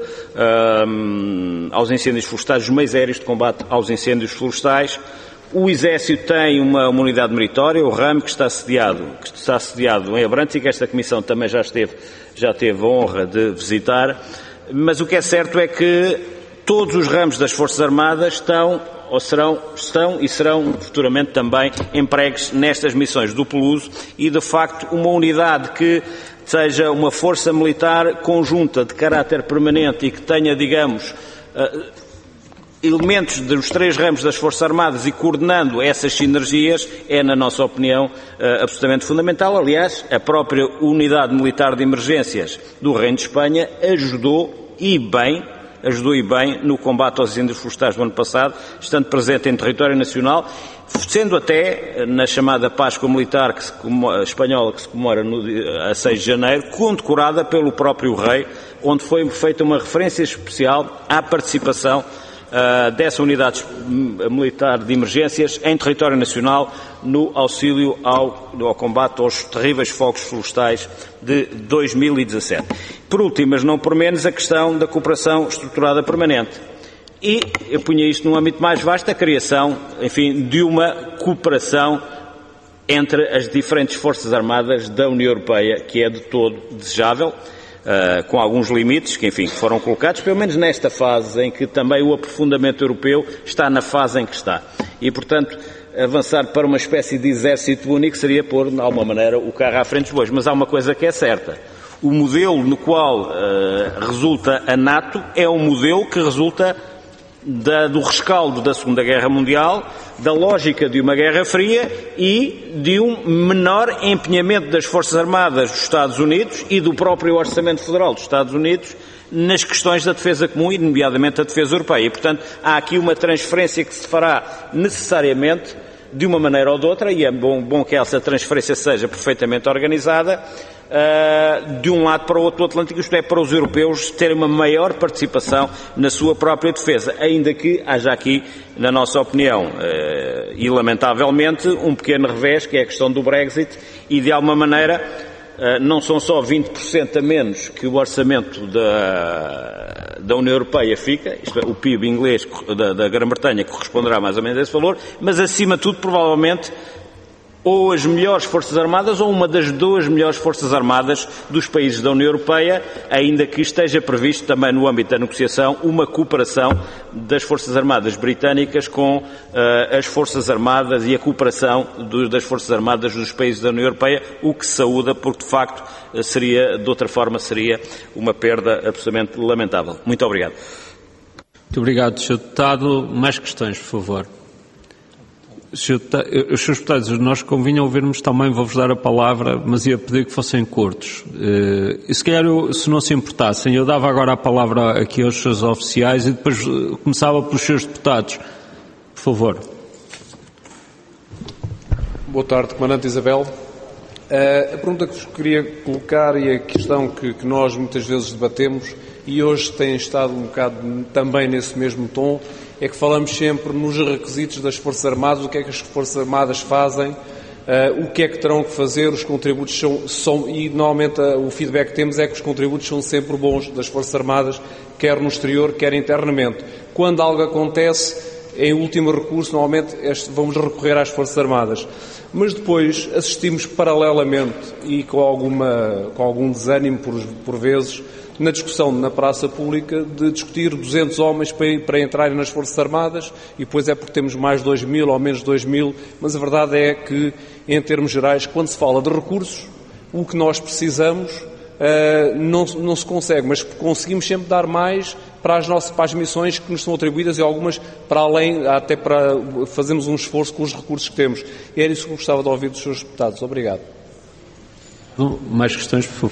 uh, aos incêndios florestais, os meios aéreos de combate aos incêndios florestais. O Exército tem uma, uma unidade meritória, o RAM, que está sediado, que está sediado em Abrantes e que esta Comissão também já, esteve, já teve a honra de visitar. Mas o que é certo é que todos os ramos das Forças Armadas estão ou serão, estão e serão futuramente também empregues nestas missões de duplo uso e, de facto, uma unidade que seja uma força militar conjunta de caráter permanente e que tenha, digamos, elementos dos três ramos das Forças Armadas e coordenando essas sinergias é, na nossa opinião, absolutamente fundamental. Aliás, a própria Unidade Militar de Emergências do Reino de Espanha ajudou e bem ajudou e bem no combate aos incêndios florestais do ano passado, estando presente em território nacional, sendo até na chamada Páscoa Militar que se comemora, espanhola, que se comemora no, a seis de janeiro, condecorada pelo próprio Rei, onde foi feita uma referência especial à participação uh, dessa unidade militar de emergências em território nacional no auxílio ao, ao combate aos terríveis fogos florestais de dois mil e dezassete. Por último, mas não por menos, a questão da cooperação estruturada permanente. E eu punha isto num âmbito mais vasto, a criação, enfim, de uma cooperação entre as diferentes Forças Armadas da União Europeia, que é de todo desejável, uh, com alguns limites que, enfim, foram colocados, pelo menos nesta fase em que também o aprofundamento europeu está na fase em que está. E, portanto, avançar para uma espécie de exército único seria pôr, de alguma maneira, o carro à frente dos bois. Mas há uma coisa que é certa. O modelo no qual uh, resulta a NATO é um modelo que resulta da, do rescaldo da Segunda Guerra Mundial, da lógica de uma Guerra Fria e de um menor empenhamento das Forças Armadas dos Estados Unidos e do próprio Orçamento Federal dos Estados Unidos nas questões da defesa comum e, nomeadamente, a defesa europeia. E, portanto, há aqui uma transferência que se fará necessariamente de uma maneira ou de outra, e é bom, bom que essa transferência seja perfeitamente organizada, uh, de um lado para o outro do Atlântico, isto é, para os europeus terem uma maior participação na sua própria defesa, ainda que haja aqui, na nossa opinião, uh, e lamentavelmente, um pequeno revés, que é a questão do Brexit, e de alguma maneira não são só vinte por cento a menos que o orçamento da, da União Europeia fica, isto é, o P I B inglês da, da Grã-Bretanha corresponderá mais ou menos a esse valor, mas acima de tudo, provavelmente, ou as melhores Forças Armadas ou uma das duas melhores Forças Armadas dos países da União Europeia, ainda que esteja previsto também no âmbito da negociação uma cooperação das Forças Armadas britânicas com uh, as Forças Armadas e a cooperação do, das Forças Armadas dos países da União Europeia, o que se saúda porque, de facto, seria, de outra forma, seria uma perda absolutamente lamentável. Muito obrigado. Muito obrigado, senhor Deputado. Mais questões, por favor. senhor Deputado, os senhores Deputados, nós convinha ouvirmos também, vou-vos dar a palavra, mas ia pedir que fossem curtos. E se calhar, eu, se não se importassem, eu dava agora a palavra aqui aos seus oficiais e depois começava pelos senhores Deputados. Por favor. Boa tarde, Comandante Isabel. Uh, a pergunta que vos queria colocar e a questão que, que nós muitas vezes debatemos, e hoje tem estado um bocado também nesse mesmo tom, é que falamos sempre nos requisitos das Forças Armadas, o que é que as Forças Armadas fazem, uh, o que é que terão que fazer, os contributos são, são e normalmente uh, o feedback que temos é que os contributos são sempre bons das Forças Armadas, quer no exterior, quer internamente. Quando algo acontece, em último recurso, normalmente este, vamos recorrer às Forças Armadas. Mas depois assistimos paralelamente e com, alguma, com algum desânimo, por, por vezes, na discussão na praça pública de discutir duzentos homens para, para entrarem nas Forças Armadas e depois é porque temos mais dois mil ou menos dois mil, mas a verdade é que, em termos gerais, quando se fala de recursos, o que nós precisamos uh, não, não se consegue, mas conseguimos sempre dar mais para as, nossas, para as missões que nos são atribuídas e algumas para além, até para fazermos um esforço com os recursos que temos. E era isso que eu gostava de ouvir dos senhores deputados. Obrigado. Mais questões, por favor.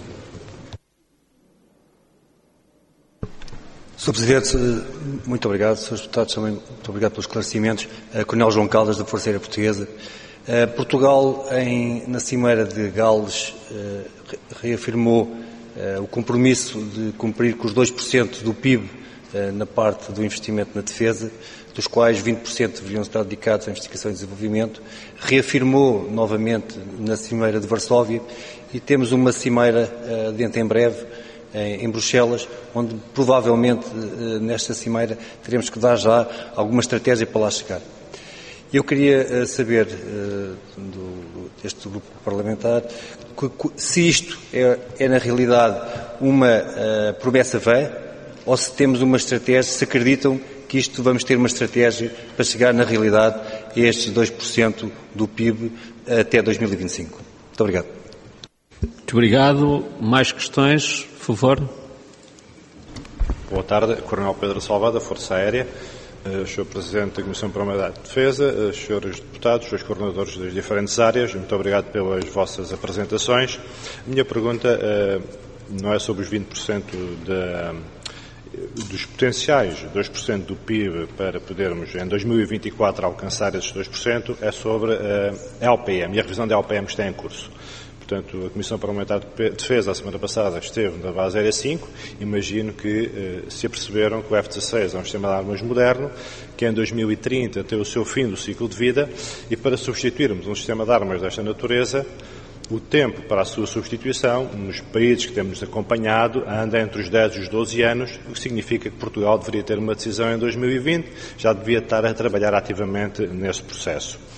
senhor Presidente, muito obrigado. senhores Deputados, também muito obrigado pelos esclarecimentos. Uh, Coronel João Caldas, da Força Aérea Portuguesa. Uh, Portugal, em, na Cimeira de Gales, uh, reafirmou uh, o compromisso de cumprir com os dois por cento do P I B uh, na parte do investimento na defesa, dos quais vinte por cento deveriam estar dedicados à investigação e desenvolvimento. Reafirmou novamente na Cimeira de Varsóvia e temos uma Cimeira uh, dentro em breve, em Bruxelas, onde provavelmente nesta cimeira teremos que dar já alguma estratégia para lá chegar. Eu queria saber do, deste grupo parlamentar se isto é, é na realidade uma uh, promessa vã ou se temos uma estratégia, se acreditam que isto vamos ter uma estratégia para chegar na realidade a estes dois por cento do P I B até dois mil e vinte e cinco. Muito obrigado. Muito obrigado. Mais questões, por favor. Boa tarde, Coronel Pedro Salvador, Força Aérea, uh, senhor Presidente da Comissão Parlamentar de Defesa, uh, senhores deputados, senhores coordenadores das diferentes áreas, muito obrigado pelas vossas apresentações. A minha pergunta uh, não é sobre os vinte por cento da, dos potenciais dois por cento do P I B para podermos, em dois mil e vinte e quatro, alcançar esses dois por cento, é sobre uh, a L P M e a revisão da L P M que está em curso. Portanto, a Comissão Parlamentar de Defesa, a semana passada, esteve na base aérea cinco. Imagino que eh, se aperceberam que o F dezasseis é um sistema de armas moderno, que em dois mil e trinta tem o seu fim do ciclo de vida, e para substituirmos um sistema de armas desta natureza, o tempo para a sua substituição, nos países que temos acompanhado, anda entre os dez e os doze anos, o que significa que Portugal deveria ter uma decisão em dois mil e vinte, já devia estar a trabalhar ativamente nesse processo.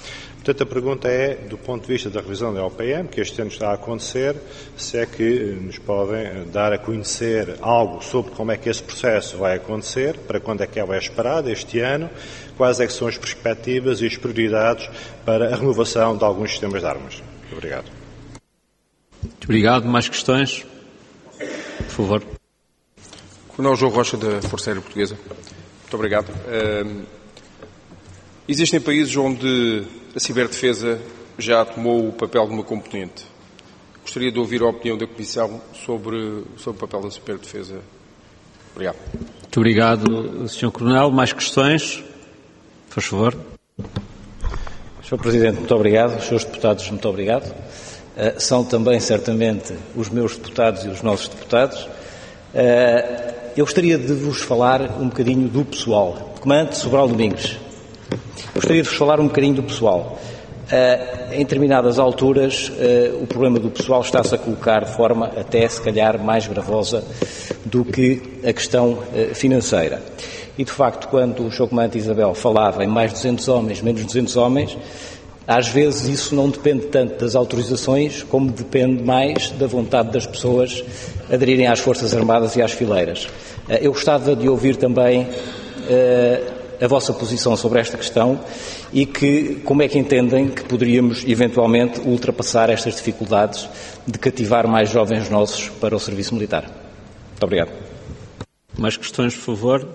Portanto, a pergunta é, do ponto de vista da revisão da L P M, que este ano está a acontecer, se é que nos podem dar a conhecer algo sobre como é que esse processo vai acontecer, para quando é que ela é esperada este ano, quais é que são as perspectivas e as prioridades para a renovação de alguns sistemas de armas. Muito obrigado. Muito obrigado. Mais questões? Por favor. Coronel João Rocha, da Força Aérea Portuguesa. Muito obrigado. Uh, existem países onde a ciberdefesa já tomou o papel de uma componente. Gostaria de ouvir a opinião da Comissão sobre, sobre o papel da ciberdefesa. Obrigado. Muito obrigado, senhor Coronel. Mais questões? Por favor. senhor Presidente, muito obrigado. Os senhores deputados, muito obrigado. Uh, são também, certamente, os meus deputados e os nossos deputados. Uh, eu gostaria de vos falar um bocadinho do pessoal. Comandante Sobral Domingos. Gostaria de vos falar um bocadinho do pessoal. Uh, em determinadas alturas, uh, o problema do pessoal está-se a colocar de forma até, se calhar, mais gravosa do que a questão uh, financeira. E, de facto, quando o senhor Comandante Isabel falava em mais duzentos homens, menos duzentos homens, às vezes isso não depende tanto das autorizações, como depende mais da vontade das pessoas aderirem às Forças Armadas e às fileiras. Uh, eu gostava de ouvir também uh, a vossa posição sobre esta questão e que, como é que entendem que poderíamos, eventualmente, ultrapassar estas dificuldades de cativar mais jovens nossos para o serviço militar. Muito obrigado. Mais questões, por favor?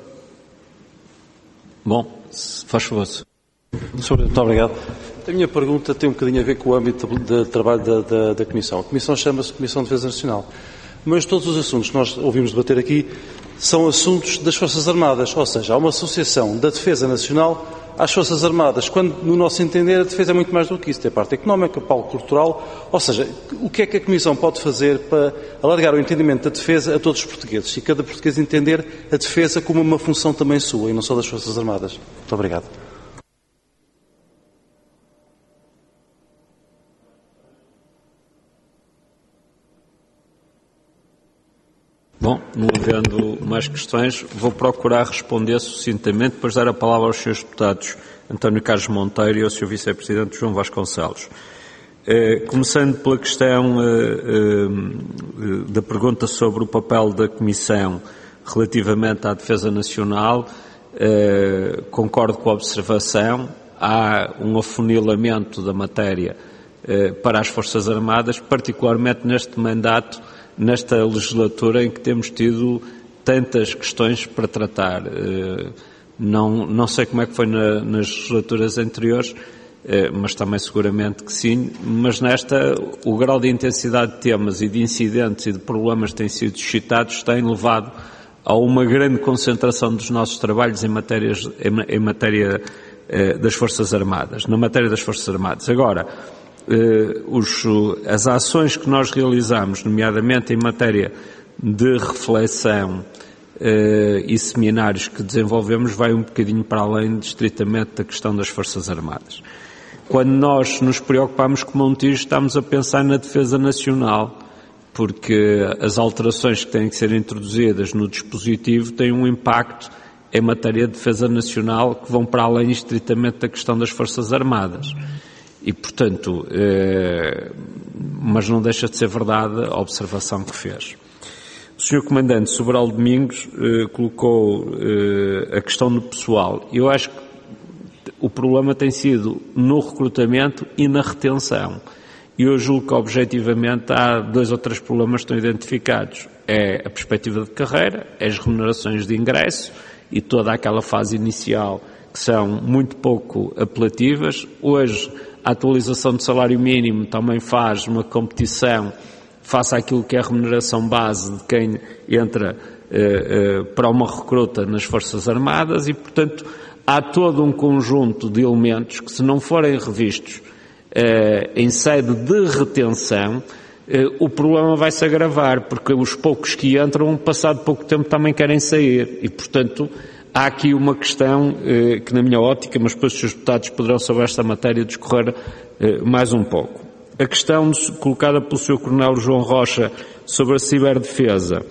Bom, faz favor. Muito obrigado. A minha pergunta tem um bocadinho a ver com o âmbito de trabalho da, da, da Comissão. A Comissão chama-se Comissão de Defesa Nacional. Mas todos os assuntos que nós ouvimos debater aqui são assuntos das Forças Armadas, ou seja, há uma associação da Defesa Nacional às Forças Armadas, quando, no nosso entender, a defesa é muito mais do que isso. Tem a parte económica, a parte cultural, ou seja, o que é que a Comissão pode fazer para alargar o entendimento da defesa a todos os portugueses e cada português entender a defesa como uma função também sua e não só das Forças Armadas? Muito obrigado. Bom, não havendo mais questões, vou procurar responder sucintamente, depois dar a palavra aos senhores deputados António Carlos Monteiro e ao senhor Vice-Presidente João Vasconcelos. Eh, começando pela questão eh, eh, da pergunta sobre o papel da Comissão relativamente à defesa nacional, eh, concordo com a observação, há um afunilamento da matéria eh, para as Forças Armadas, particularmente neste mandato, nesta legislatura em que temos tido tantas questões para tratar. Não, não sei como é que foi na, nas legislaturas anteriores, mas também seguramente que sim, mas nesta o grau de intensidade de temas e de incidentes e de problemas que têm sido suscitados tem levado a uma grande concentração dos nossos trabalhos em, matérias, em, em matéria das Forças Armadas, na matéria das Forças Armadas. Agora, Uh, os, as ações que nós realizamos, nomeadamente em matéria de reflexão uh, e seminários que desenvolvemos, vai um bocadinho para além de, estritamente da questão das Forças Armadas. Quando nós nos preocupamos com Montijo, estamos a pensar na defesa nacional, porque as alterações que têm que ser introduzidas no dispositivo têm um impacto em matéria de defesa nacional que vão para além estritamente da questão das Forças Armadas. E, portanto, eh, mas não deixa de ser verdade a observação que fez. O senhor Comandante Sobral Domingos eh, colocou eh, a questão do pessoal. Eu acho que o problema tem sido no recrutamento e na retenção. E eu julgo que, objetivamente, há dois ou três problemas que estão identificados. É a perspectiva de carreira, é as remunerações de ingresso e toda aquela fase inicial que são muito pouco apelativas. Hoje, a atualização do salário mínimo também faz uma competição face àquilo que é a remuneração base de quem entra eh, eh, para uma recruta nas Forças Armadas e, portanto, há todo um conjunto de elementos que, se não forem revistos eh, em sede de retenção, eh, o problema vai se agravar, porque os poucos que entram, passado pouco tempo, também querem sair e, portanto, há aqui uma questão eh, que, na minha ótica, mas depois os senhores deputados poderão sobre esta matéria discorrer eh, mais um pouco. A questão colocada pelo senhor Coronel João Rocha sobre a ciberdefesa.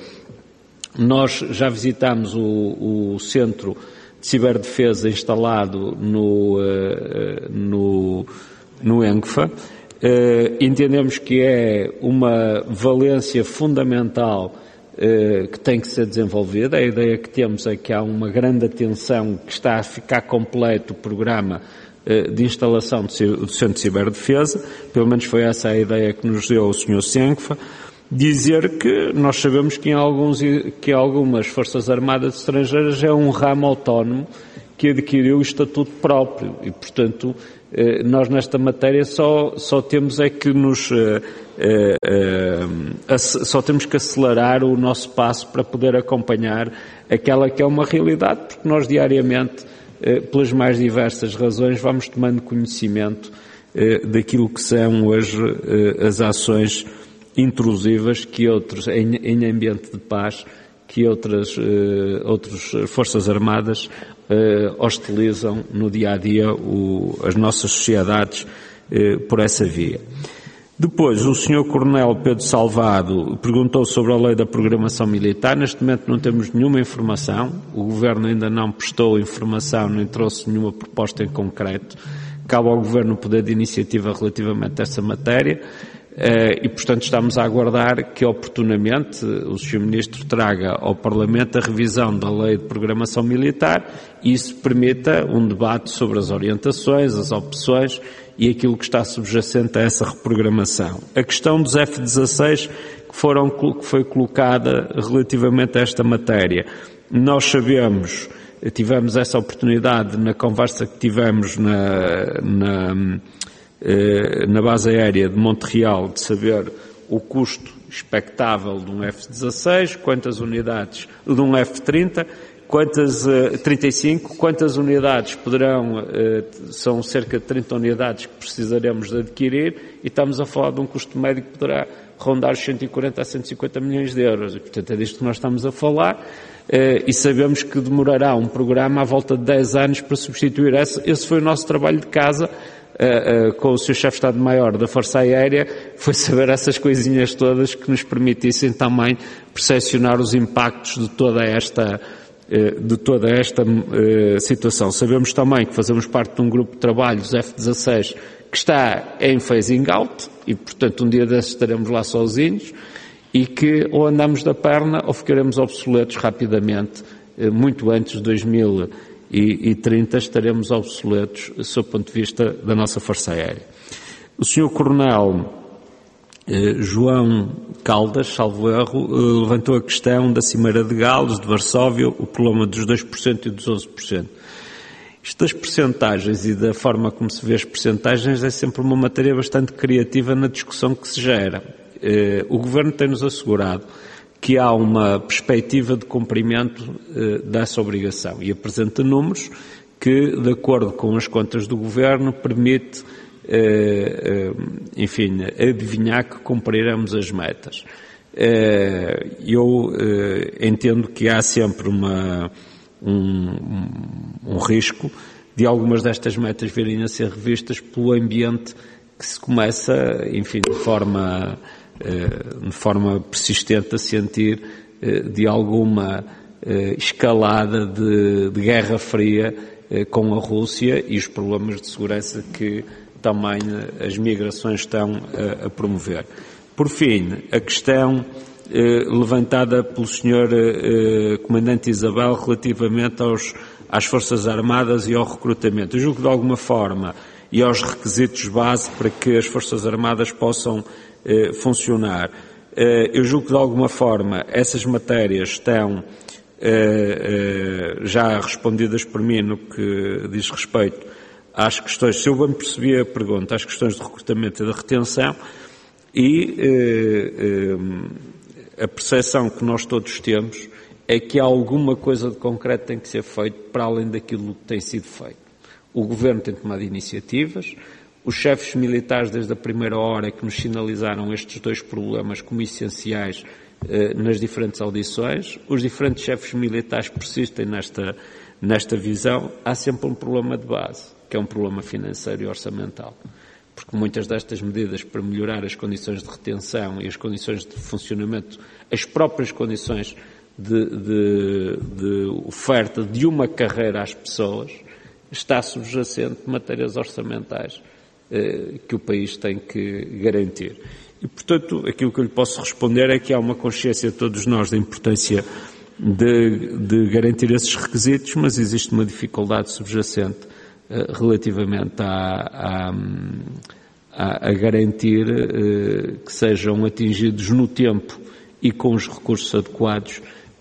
Nós já visitámos o, o centro de ciberdefesa instalado no, eh, no, no ENCFA. Uh, entendemos que é uma valência fundamental uh, que tem que ser desenvolvida. A ideia que temos é que há uma grande atenção, que está a ficar completo o programa uh, de instalação do, do Centro de Ciberdefesa. Pelo menos foi essa a ideia que nos deu o senhor Senkfa. Dizer que nós sabemos que em, alguns, que em algumas Forças Armadas estrangeiras é um ramo autónomo que adquiriu o estatuto próprio e, portanto, nós nesta matéria só, só temos é que nos, uh, uh, uh, só temos que acelerar o nosso passo para poder acompanhar aquela que é uma realidade, porque nós diariamente, uh, pelas mais diversas razões, vamos tomando conhecimento uh, daquilo que são hoje uh, as ações intrusivas que outros, em, em ambiente de paz, que outras, uh, outras Forças Armadas uh, hostilizam no dia-a-dia o, as nossas sociedades uh, por essa via. Depois, o senhor Coronel Pedro Salvado perguntou sobre a lei da programação militar. Neste momento não temos nenhuma informação. O Governo ainda não prestou informação, nem trouxe nenhuma proposta em concreto. Cabe ao Governo o poder de iniciativa relativamente a essa matéria. Uh, e, portanto, estamos a aguardar que, oportunamente, o senhor Ministro traga ao Parlamento a revisão da Lei de Programação Militar e isso permita um debate sobre as orientações, as opções e aquilo que está subjacente a essa reprogramação. A questão dos F dezasseis que, foram, que foi colocada relativamente a esta matéria. Nós sabemos, tivemos essa oportunidade na conversa que tivemos na... na na base aérea de Montreal, de saber o custo expectável de um F dezasseis, quantas unidades, de um F trinta, quantas, trinta e cinco, quantas unidades poderão, são cerca de trinta unidades que precisaremos de adquirir e estamos a falar de um custo médio que poderá rondar os cento e quarenta a cento e cinquenta milhões de euros. E, portanto, é disto que nós estamos a falar e sabemos que demorará um programa à volta de dez anos para substituir esse. Esse foi o nosso trabalho de casa. Uh, uh, com o seu chefe de Estado-Maior da Força Aérea, foi saber essas coisinhas todas que nos permitissem também percepcionar os impactos de toda esta, uh, de toda esta uh, situação. Sabemos também que fazemos parte de um grupo de trabalho, os F dezasseis, que está em phasing out, e portanto um dia desses estaremos lá sozinhos, e que ou andamos da perna ou ficaremos obsoletos rapidamente, uh, muito antes de dois mil e trinta estaremos obsoletos sob o ponto de vista da nossa Força Aérea. O senhor Coronel eh, João Caldas, salvo erro, eh, levantou a questão da Cimeira de Gales, de Varsóvia, o problema dos dois por cento e dos onze por cento. Isto das percentagens e da forma como se vê as percentagens é sempre uma matéria bastante criativa na discussão que se gera. Eh, o Governo tem-nos assegurado que há uma perspectiva de cumprimento uh, dessa obrigação e apresenta números que, de acordo com as contas do Governo, permite, uh, uh, enfim, adivinhar que cumpriremos as metas. Uh, eu uh, entendo que há sempre uma, um, um, um risco de algumas destas metas virem a ser revistas pelo ambiente que se começa, enfim, de forma... de forma persistente a sentir de alguma escalada de, de guerra fria com a Rússia e os problemas de segurança que também as migrações estão a, a promover. Por fim, a questão levantada pelo senhor Comandante Isabel relativamente aos, às Forças Armadas e ao recrutamento. Eu julgo que de alguma forma e aos requisitos base para que as Forças Armadas possam Eh, funcionar. Eh, eu julgo que de alguma forma essas matérias estão eh, eh, já respondidas por mim no que diz respeito às questões, se eu bem percebi a pergunta, às questões de recrutamento e de retenção e eh, eh, a percepção que nós todos temos é que alguma coisa de concreto tem que ser feito para além daquilo que tem sido feito. O Governo tem tomado iniciativas. Os chefes militares, desde a primeira hora, que nos sinalizaram estes dois problemas como essenciais eh, nas diferentes audições. Os diferentes chefes militares persistem nesta, nesta visão. Há sempre um problema de base, que é um problema financeiro e orçamental. Porque muitas destas medidas para melhorar as condições de retenção e as condições de funcionamento, as próprias condições de, de, de oferta de uma carreira às pessoas, está subjacente de matérias orçamentais que o país tem que garantir. E, portanto, aquilo que eu lhe posso responder é que há uma consciência de todos nós da importância de, de garantir esses requisitos, mas existe uma dificuldade subjacente uh, relativamente a, a, a, a garantir uh, que sejam atingidos no tempo e com os recursos adequados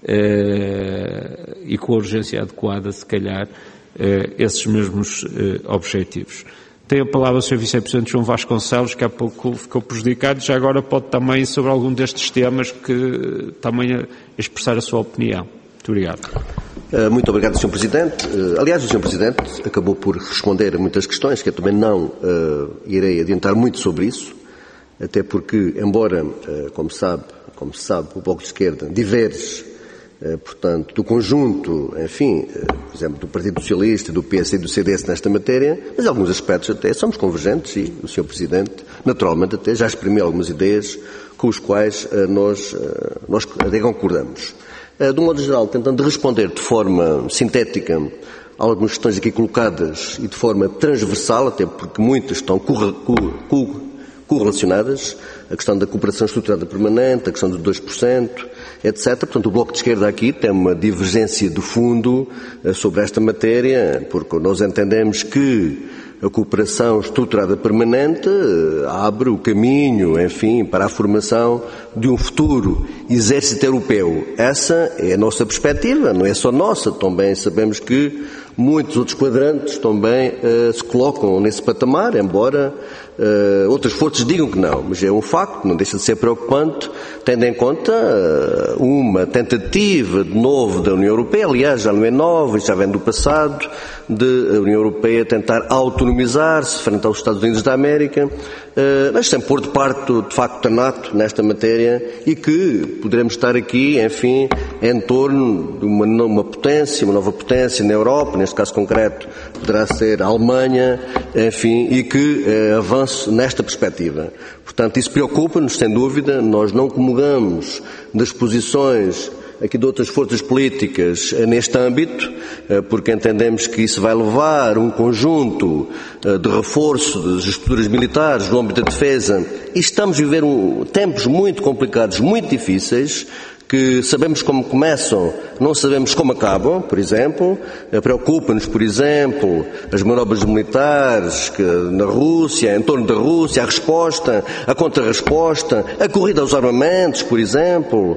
uh, e com a urgência adequada, se calhar, uh, esses mesmos uh, objetivos. Tem a palavra o senhor Vice-Presidente João Vasconcelos, que há pouco ficou prejudicado, já agora pode também, sobre algum destes temas, que também expressar a sua opinião. Muito obrigado. Muito obrigado, senhor Presidente. Aliás, o senhor Presidente acabou por responder a muitas questões, que eu também não uh, irei adiantar muito sobre isso, até porque, embora, uh, como sabe, como se sabe, o Bloco de Esquerda diverge, portanto, do conjunto, enfim, por exemplo, do Partido Socialista, do P S e do C D S nesta matéria, mas em alguns aspectos até somos convergentes e o senhor Presidente, naturalmente, até já exprimiu algumas ideias com os quais uh, nós, uh, nós até concordamos. Uh, de um modo geral, tentando responder de forma sintética a algumas questões aqui colocadas e de forma transversal, até porque muitas estão corre, corre, corre, correlacionadas, a questão da cooperação estruturada permanente, a questão dos dois por cento, etcétera. Portanto, o Bloco de Esquerda aqui tem uma divergência de fundo sobre esta matéria, porque nós entendemos que a cooperação estruturada permanente abre o caminho, enfim, para a formação de um futuro exército europeu. Essa é a nossa perspectiva, não é só nossa, também sabemos que muitos outros quadrantes também uh, se colocam nesse patamar, embora uh, outras forças digam que não, mas é um facto, não deixa de ser preocupante, tendo em conta uh, uma tentativa de novo da União Europeia, aliás já não é nova, já vem do passado, de a União Europeia tentar autonomizar-se frente aos Estados Unidos da América, uh, mas sem pôr de parte, de facto, a NATO nesta matéria e que poderemos estar aqui, enfim, em torno de uma, uma potência, uma nova potência na Europa, neste caso concreto poderá ser a Alemanha, enfim, e que eh, avance nesta perspectiva. Portanto, isso preocupa-nos, sem dúvida, nós não comungamos das posições aqui de outras forças políticas neste âmbito, porque entendemos que isso vai levar um conjunto de reforço das estruturas militares no âmbito da defesa e estamos a viver um, tempos muito complicados, muito difíceis, que sabemos como começam, não sabemos como acabam, por exemplo. Preocupa-nos, por exemplo, as manobras militares que, na Rússia, em torno da Rússia, a resposta, a contra-resposta, a corrida aos armamentos, por exemplo,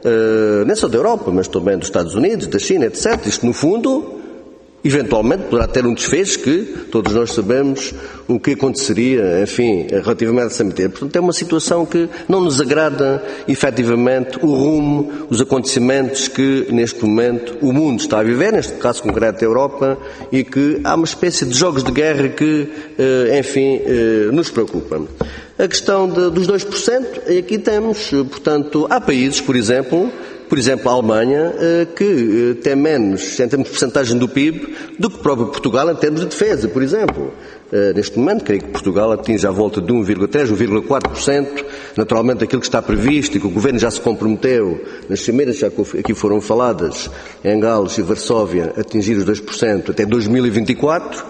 uh, nem só da Europa, mas também dos Estados Unidos, da China, etcétera. Isto, no fundo, eventualmente poderá ter um desfecho que todos nós sabemos o que aconteceria, enfim, relativamente a essa matéria. Portanto, é uma situação que não nos agrada, efetivamente, o rumo, os acontecimentos que, neste momento, o mundo está a viver, neste caso concreto a Europa, e que há uma espécie de jogos de guerra que, enfim, nos preocupa. A questão de, dos dois por cento, aqui temos, portanto, há países, por exemplo, Por exemplo, a Alemanha, que tem menos, em termos de percentagem do P I B, do que o próprio Portugal em termos de defesa, por exemplo. Neste momento, creio que Portugal atinge à volta de um vírgula três, um vírgula quatro por cento. Naturalmente, aquilo que está previsto e que o Governo já se comprometeu, nas cimeiras já aqui foram faladas, em Gales e Varsóvia, atingir os dois por cento até dois mil e vinte e quatro.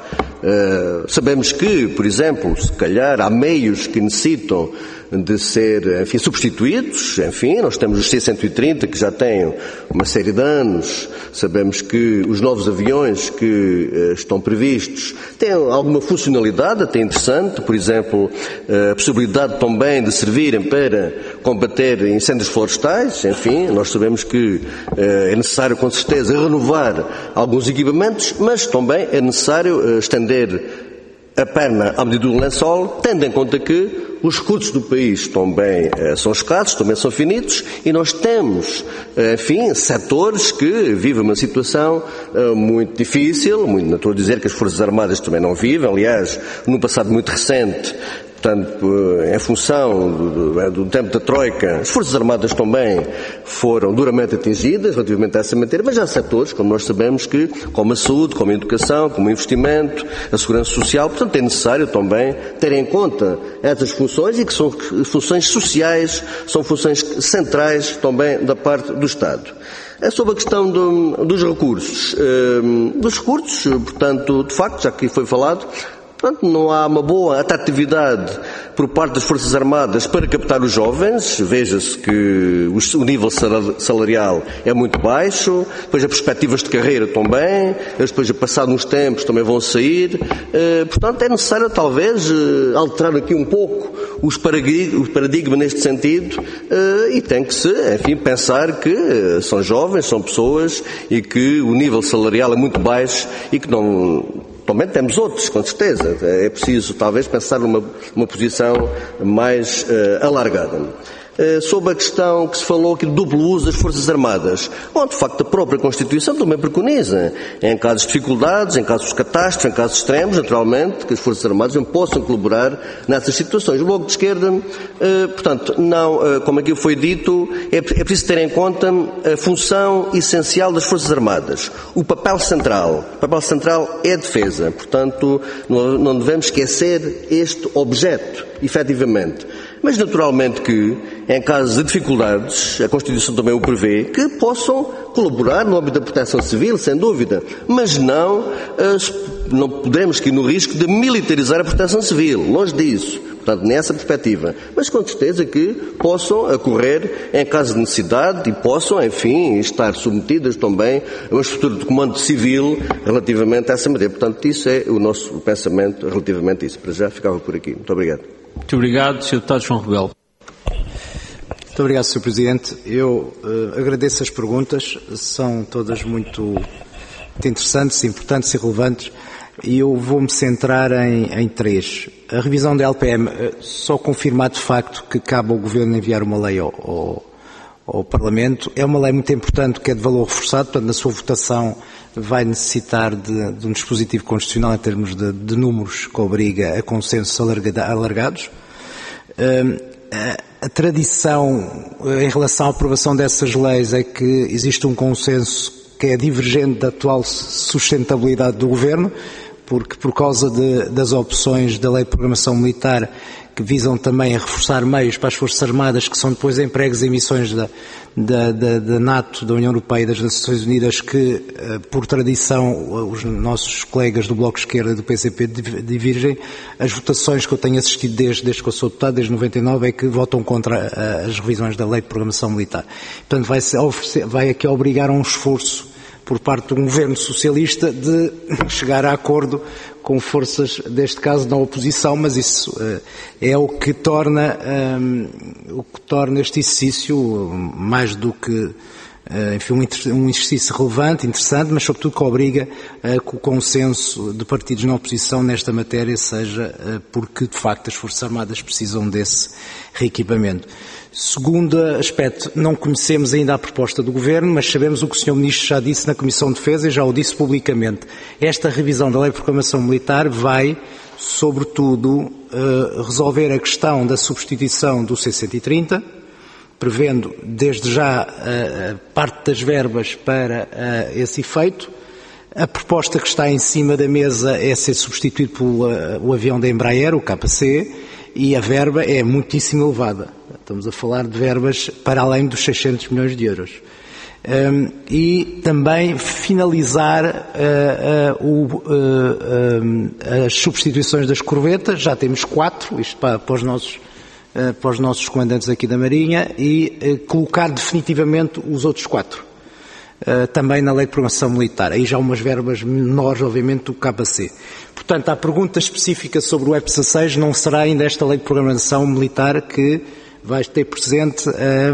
Uh, sabemos que, por exemplo, se calhar há meios que necessitam de ser, enfim, substituídos, enfim, nós temos os C cento e trinta que já têm uma série de anos, sabemos que os novos aviões que uh, estão previstos têm alguma funcionalidade até interessante, por exemplo, uh, a possibilidade também de servirem para combater incêndios florestais, enfim, nós sabemos que uh, é necessário com certeza renovar alguns equipamentos, mas também é necessário uh, estender a perna à medida do lençol, tendo em conta que os recursos do país também eh, são escassos, também são finitos, e nós temos, eh, enfim, setores que vivem uma situação eh, muito difícil, muito, não estou a dizer que as Forças Armadas também não vivem, aliás, num passado muito recente, portanto, em função do, do, do tempo da Troika, as Forças Armadas também foram duramente atingidas relativamente a essa matéria, mas há setores, como nós sabemos, que, como a saúde, como a educação, como o investimento, a segurança social, portanto é necessário também ter em conta essas funções e que são funções sociais, são funções centrais também da parte do Estado. É sobre a questão do, dos recursos. Dos recursos, portanto, de facto, já que foi falado, Portanto, não há uma boa atratividade por parte das Forças Armadas para captar os jovens. Veja-se que o nível salarial é muito baixo, depois as perspectivas de carreira também, eles depois, passados uns tempos, também vão sair. Portanto, é necessário, talvez, alterar aqui um pouco os paradigmas neste sentido e tem que se, enfim, pensar que são jovens, são pessoas e que o nível salarial é muito baixo e que não... Também temos outros, com certeza. É preciso, talvez, pensar numa, numa posição mais uh, alargada. Uh, sobre a questão que se falou aqui do duplo uso das Forças Armadas. Bom, de facto, a própria Constituição também preconiza, em casos de dificuldades, em casos de catástrofes, em casos extremos, naturalmente, que as Forças Armadas não possam colaborar nessas situações. O Bloco de Esquerda, uh, portanto, não, uh, como aqui foi dito, é, é preciso ter em conta a função essencial das Forças Armadas. O papel central. O papel central é a defesa. Portanto, não, não devemos esquecer este objeto, efetivamente. Mas, naturalmente, que, em casos de dificuldades, a Constituição também o prevê, que possam colaborar no âmbito da proteção civil, sem dúvida. Mas não, não podemos cair no risco de militarizar a proteção civil. Longe disso. Portanto, nessa perspectiva. Mas, com certeza, que possam ocorrer em caso de necessidade e possam, enfim, estar submetidas também a uma estrutura de comando civil relativamente a essa matéria. Portanto, isso é o nosso pensamento relativamente a isso. Para já, ficava por aqui. Muito obrigado. Muito obrigado, senhor Deputado João Rebelo. Muito obrigado, senhor Presidente. Eu uh, agradeço as perguntas, são todas muito, muito interessantes, importantes e relevantes, e eu vou-me centrar em, em três. A revisão da L P M, uh, só confirmar de facto que cabe ao Governo enviar uma lei ao, ao, ao Parlamento. É uma lei muito importante, que é de valor reforçado, portanto, na sua votação vai necessitar de, de um dispositivo constitucional em termos de, de números que obriga a consensos alargados. Uh, a, a tradição em relação à aprovação dessas leis é que existe um consenso que é divergente da atual sustentabilidade do Governo, porque por causa de, das opções da Lei de Programação Militar, que visam também a reforçar meios para as Forças Armadas, que são depois empregos e missões da, da, da, da NATO, da União Europeia e das Nações Unidas, que, por tradição, os nossos colegas do Bloco de Esquerda e do P C P divergem. As votações que eu tenho assistido desde, desde que eu sou deputado, desde noventa e nove, é que votam contra as revisões da Lei de Programação Militar. Portanto, vai, vai aqui obrigar a um esforço por parte do governo socialista de chegar a acordo com forças, neste caso, da oposição, mas isso uh, é o que torna, um, o que torna este exercício mais do que, uh, enfim, um, um exercício relevante, interessante, mas sobretudo que obriga uh, que o consenso de partidos na oposição nesta matéria seja uh, porque, de facto, as Forças Armadas precisam desse reequipamento. Segundo aspecto, não conhecemos ainda a proposta do Governo, mas sabemos o que o senhor Ministro já disse na Comissão de Defesa e já o disse publicamente. Esta revisão da Lei de Programação Militar vai, sobretudo, resolver a questão da substituição do C cento e trinta, prevendo desde já parte das verbas para esse efeito. A proposta que está em cima da mesa é ser substituído pelo avião da Embraer, o K C, e a verba é muitíssimo elevada. Estamos a falar de verbas para além dos seiscentos milhões de euros. Um, e também finalizar uh, uh, o, uh, uh, as substituições das corvetas. Já temos quatro, isto para, para, os nossos, uh, para os nossos comandantes aqui da Marinha, e uh, colocar definitivamente os outros quatro. Uh, também na Lei de Programação Militar. Aí já umas verbas menores, obviamente, do K C. Portanto, a pergunta específica sobre o E P dezasseis não será ainda esta Lei de Programação Militar que vai ter presente, uh,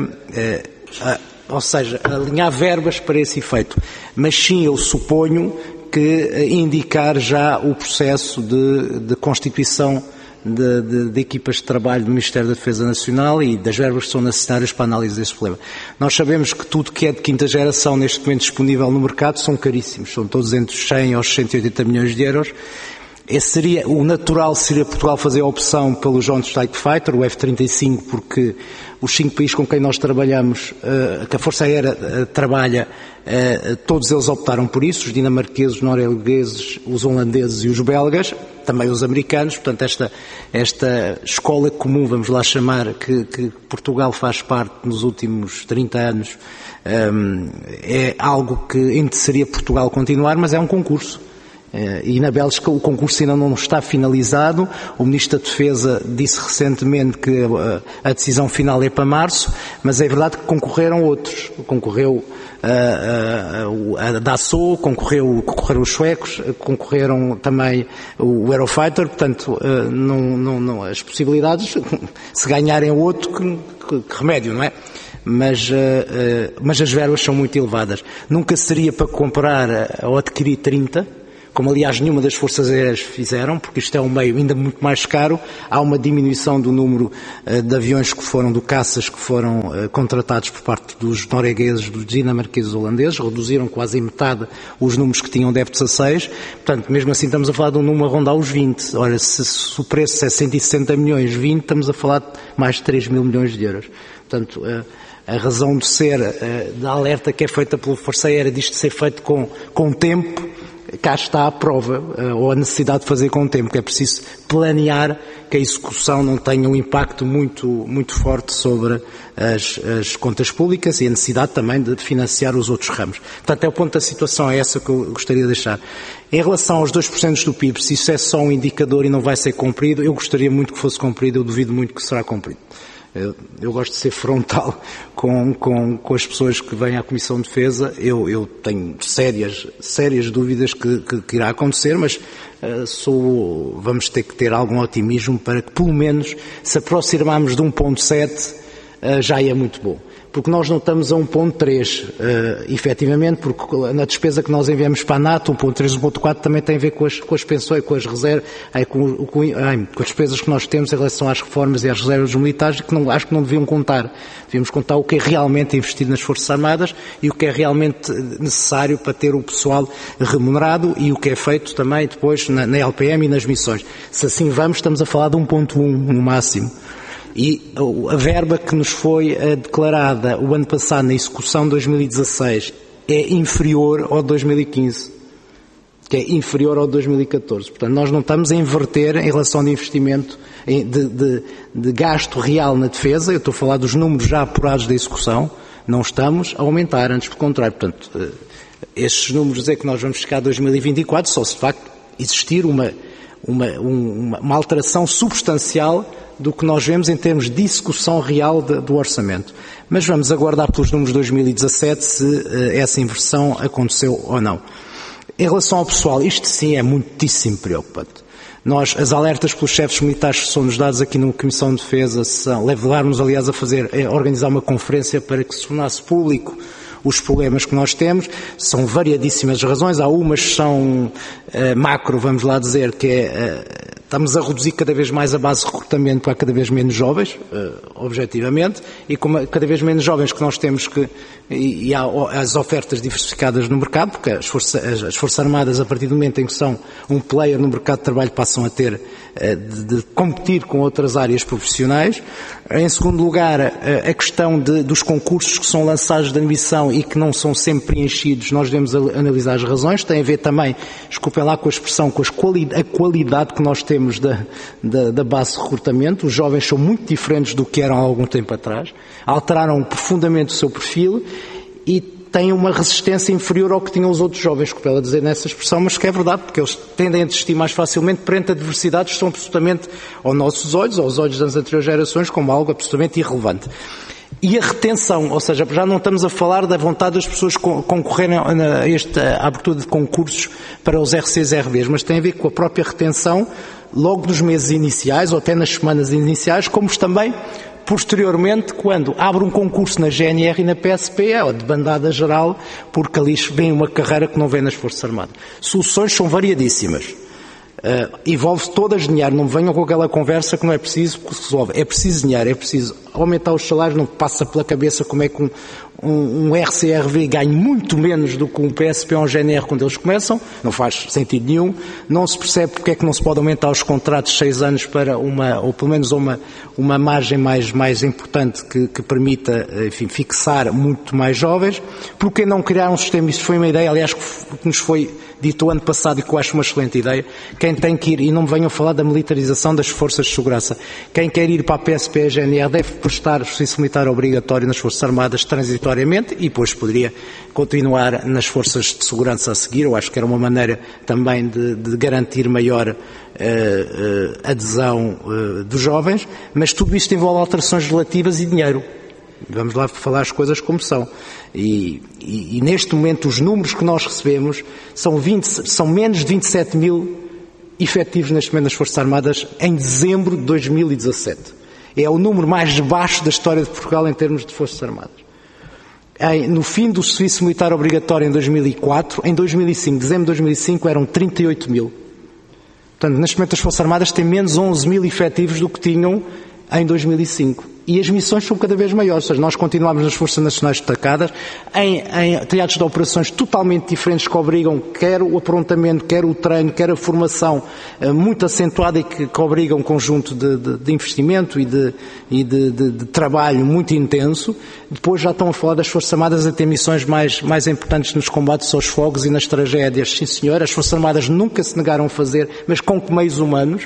uh, uh, ou seja, alinhar verbas para esse efeito. Mas sim, eu suponho que uh, indicar já o processo de, de constituição De, de, de equipas de trabalho do Ministério da Defesa Nacional e das verbas que são necessárias para a análise desse problema. Nós sabemos que tudo que é de quinta geração neste momento disponível no mercado são caríssimos, são todos entre os cem aos cento e oitenta milhões de euros. Esse seria, o natural seria Portugal fazer a opção pelo Joint Strike Fighter, o F trinta e cinco, porque os cinco países com quem nós trabalhamos, uh, que a Força Aérea uh, trabalha, uh, todos eles optaram por isso, os dinamarqueses, os noruegueses, os holandeses e os belgas, também os americanos. Portanto, esta, esta escola comum, vamos lá chamar, que, que Portugal faz parte nos últimos trinta anos, um, é algo que seria Portugal continuar, mas é um concurso. E na Bélgica o concurso ainda não está finalizado. O Ministro da Defesa disse recentemente que a decisão final é para março, mas é verdade que concorreram outros. Concorreu a, a, a Dassault, concorreu, concorreram os suecos, concorreram também o Eurofighter, portanto não, não, não, as possibilidades, se ganharem outro, que, que, que remédio, não é? Mas, uh, uh, mas as verbas são muito elevadas. Nunca seria para comprar ou adquirir trinta, como aliás nenhuma das forças aéreas fizeram, porque isto é um meio ainda muito mais caro. Há uma diminuição do número uh, de aviões que foram, de caças que foram uh, contratados por parte dos noruegueses, dos dinamarqueses, holandeses, reduziram quase em metade os números que tinham de F dezasseis, portanto, mesmo assim estamos a falar de um número a rondar os vinte. Ora, se, se o preço é cento e sessenta milhões, vinte, estamos a falar de mais de três mil milhões de euros. Portanto, uh, a razão de ser, uh, da alerta que é feita pela Força Aérea, disto de ser feito com, com tempo, cá está a prova, uh, ou a necessidade de fazer com tempo, que é preciso planear que a execução não tenha um impacto muito, muito forte sobre as, as contas públicas e a necessidade também de financiar os outros ramos. Portanto, é o ponto da situação, é essa que eu gostaria de deixar. Em relação aos dois por cento do P I B, se isso é só um indicador e não vai ser cumprido, eu gostaria muito que fosse cumprido, eu duvido muito que será cumprido. Eu, eu gosto de ser frontal com, com, com as pessoas que vêm à Comissão de Defesa. Eu, eu tenho sérias, sérias dúvidas que, que, que irá acontecer, mas uh, sou, vamos ter que ter algum otimismo para que, pelo menos, se aproximarmos de um ponto sete, uh, já é muito bom. Porque nós não estamos a um ponto três, uh, efetivamente, porque na despesa que nós enviamos para a NATO, um ponto três, um ponto quatro também tem a ver com as, com as pensões, com as reservas, ai, com, com, ai, com as despesas que nós temos em relação às reformas e às reservas militares, que não, acho que não deviam contar. Devíamos contar o que é realmente investido nas Forças Armadas e o que é realmente necessário para ter o pessoal remunerado e o que é feito também depois na, na L P M e nas missões. Se assim vamos, estamos a falar de um ponto um no máximo. E a verba que nos foi declarada o ano passado na execução de dois mil e dezasseis é inferior ao de dois mil e quinze, que é inferior ao de dois mil e catorze. Portanto, nós não estamos a inverter em relação de investimento, de, de, de gasto real na defesa. Eu estou a falar dos números já apurados da execução, não estamos a aumentar, antes pelo contrário. Portanto, estes números é que nós vamos chegar a dois mil e vinte e quatro, só se de facto existir uma, uma, uma, uma alteração substancial do que nós vemos em termos de execução real de, do orçamento. Mas vamos aguardar pelos números de dois mil e dezassete se uh, essa inversão aconteceu ou não. Em relação ao pessoal, isto sim é muitíssimo preocupante. Nós, as alertas pelos chefes militares que são-nos dados aqui na Comissão de Defesa, são, levar-nos aliás a fazer, a organizar uma conferência para que se tornasse público os problemas que nós temos. São variadíssimas razões. Há umas que são uh, macro, vamos lá dizer, que é, uh, estamos a reduzir cada vez mais a base de recrutamento para cada vez menos jovens, uh, objetivamente, e como cada vez menos jovens que nós temos que, e, e há as ofertas diversificadas no mercado, porque as, força, as, as Forças Armadas, a partir do momento em que são um player no mercado de trabalho, passam a ter uh, de, de competir com outras áreas profissionais. Em segundo lugar, uh, a questão de, dos concursos que são lançados de admissão e que não são sempre preenchidos, nós devemos analisar as razões. Tem a ver também, desculpem lá com a expressão, com as quali- a qualidade que nós temos da, da, da base de recrutamento. Os jovens são muito diferentes do que eram há algum tempo atrás, alteraram profundamente o seu perfil e têm uma resistência inferior ao que tinham os outros jovens, que ela dizer nessa expressão, mas que é verdade, porque eles tendem a desistir mais facilmente perante adversidades que são absolutamente, aos nossos olhos, aos olhos das anteriores gerações, como algo absolutamente irrelevante. E a retenção, ou seja, já não estamos a falar da vontade das pessoas concorrerem a esta abertura de concursos para os R Cs e R Vs, mas tem a ver com a própria retenção, logo nos meses iniciais, ou até nas semanas iniciais, como também posteriormente, quando abre um concurso na G N R e na P S P, é de bandada geral, porque ali vem uma carreira que não vem nas Forças Armadas. Soluções são variadíssimas. Uh, envolve todas dinheiro, não venham com aquela conversa que não é preciso, porque se resolve. É preciso dinheiro, é preciso aumentar os salários, não passa pela cabeça como é que um, um, um R C R V ganha muito menos do que um P S P ou um G N R quando eles começam, não faz sentido nenhum. Não se percebe porque é que não se pode aumentar os contratos de seis anos para uma, ou pelo menos uma, uma margem mais, mais importante que, que permita, enfim, fixar muito mais jovens. Porque não criar um sistema, isso foi uma ideia, aliás, que nos foi dito o ano passado e que eu acho uma excelente ideia. Quem tem que ir, e não me venham falar da militarização das forças de segurança, quem quer ir para a P S P e a G N R deve prestar o serviço militar obrigatório nas Forças Armadas transitoriamente e depois poderia continuar nas Forças de Segurança a seguir. Eu acho que era uma maneira também de, de garantir maior uh, uh, adesão uh, dos jovens, mas tudo isto envolve alterações relativas e dinheiro. Vamos lá falar as coisas como são. E, e, e neste momento os números que nós recebemos são, vinte, são menos de vinte e sete mil efetivos neste momento nas Forças Armadas em dezembro de dois mil e dezassete. É o número mais baixo da história de Portugal em termos de Forças Armadas. Em, no fim do serviço militar obrigatório em dois mil e quatro, em dois mil e cinco, dezembro de dois mil e cinco, eram trinta e oito mil. Portanto, neste momento as Forças Armadas têm menos onze mil efetivos do que tinham em dois mil e cinco. E as missões são cada vez maiores, ou seja, nós continuamos nas Forças Nacionais destacadas em, em teatros de operações totalmente diferentes que obrigam quer o aprontamento, quer o treino, quer a formação eh, muito acentuada e que, que obrigam um conjunto de, de, de investimento e, de, e de, de, de trabalho muito intenso. Depois já estão a falar das Forças Armadas a ter missões mais, mais importantes nos combates aos fogos e nas tragédias. Sim, senhor, as Forças Armadas nunca se negaram a fazer, mas com que meios humanos,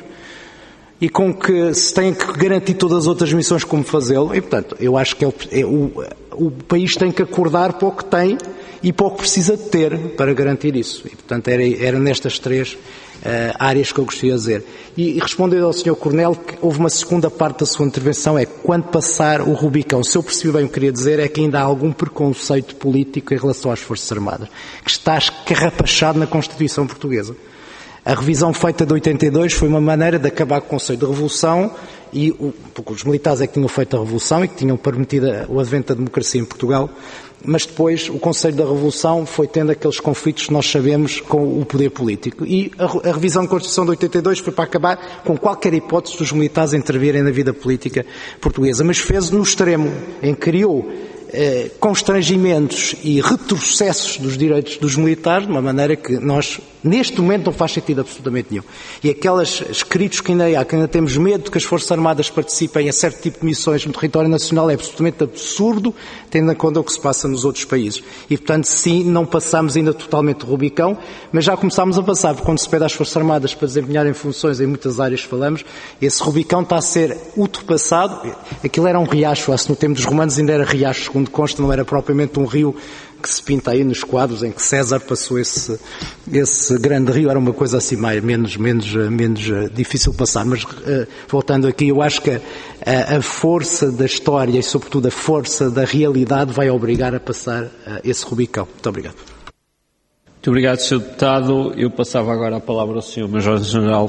e com que se tem que garantir todas as outras missões como fazê-lo. E, portanto, eu acho que é o, é o, o país tem que acordar para o que tem e para o que precisa de ter para garantir isso. E, portanto, era, era nestas três uh, áreas que eu gostaria de dizer. E, e respondendo ao senhor Coronel, que houve uma segunda parte da sua intervenção, é quando passar o Rubicão. Se eu percebi bem o que queria dizer, é que ainda há algum preconceito político em relação às Forças Armadas, que está escarrapachado na Constituição Portuguesa. A revisão feita de oitenta e dois foi uma maneira de acabar com o conceito de revolução, e o, porque os militares é que tinham feito a revolução e que tinham permitido o advento da democracia em Portugal, mas depois o conceito da revolução foi tendo aqueles conflitos que nós sabemos com o poder político. E a, a revisão da Constituição de oitenta e dois foi para acabar com qualquer hipótese dos militares intervirem na vida política portuguesa, mas fez no extremo, em que criou eh, constrangimentos e retrocessos dos direitos dos militares, de uma maneira que nós, neste momento, não faz sentido absolutamente nenhum. E aqueles escritos que ainda há, que ainda temos medo de que as Forças Armadas participem em certo tipo de missões no território nacional, é absolutamente absurdo, tendo em conta o que se passa nos outros países. E, portanto, sim, não passamos ainda totalmente o Rubicão, mas já começámos a passar, porque quando se pede às Forças Armadas para desempenharem funções em muitas áreas que falamos, esse Rubicão está a ser ultrapassado. Aquilo era um riacho, no tempo dos romanos ainda era riacho, segundo consta, não era propriamente um rio que se pinta aí nos quadros em que César passou esse, esse grande rio, era uma coisa assim mais, menos, menos, menos difícil de passar. Mas uh, voltando aqui, eu acho que a, a força da história e sobretudo a força da realidade vai obrigar a passar uh, esse Rubicão. Muito obrigado. Muito obrigado, senhor Deputado. Eu passava agora a palavra ao senhor Major-General.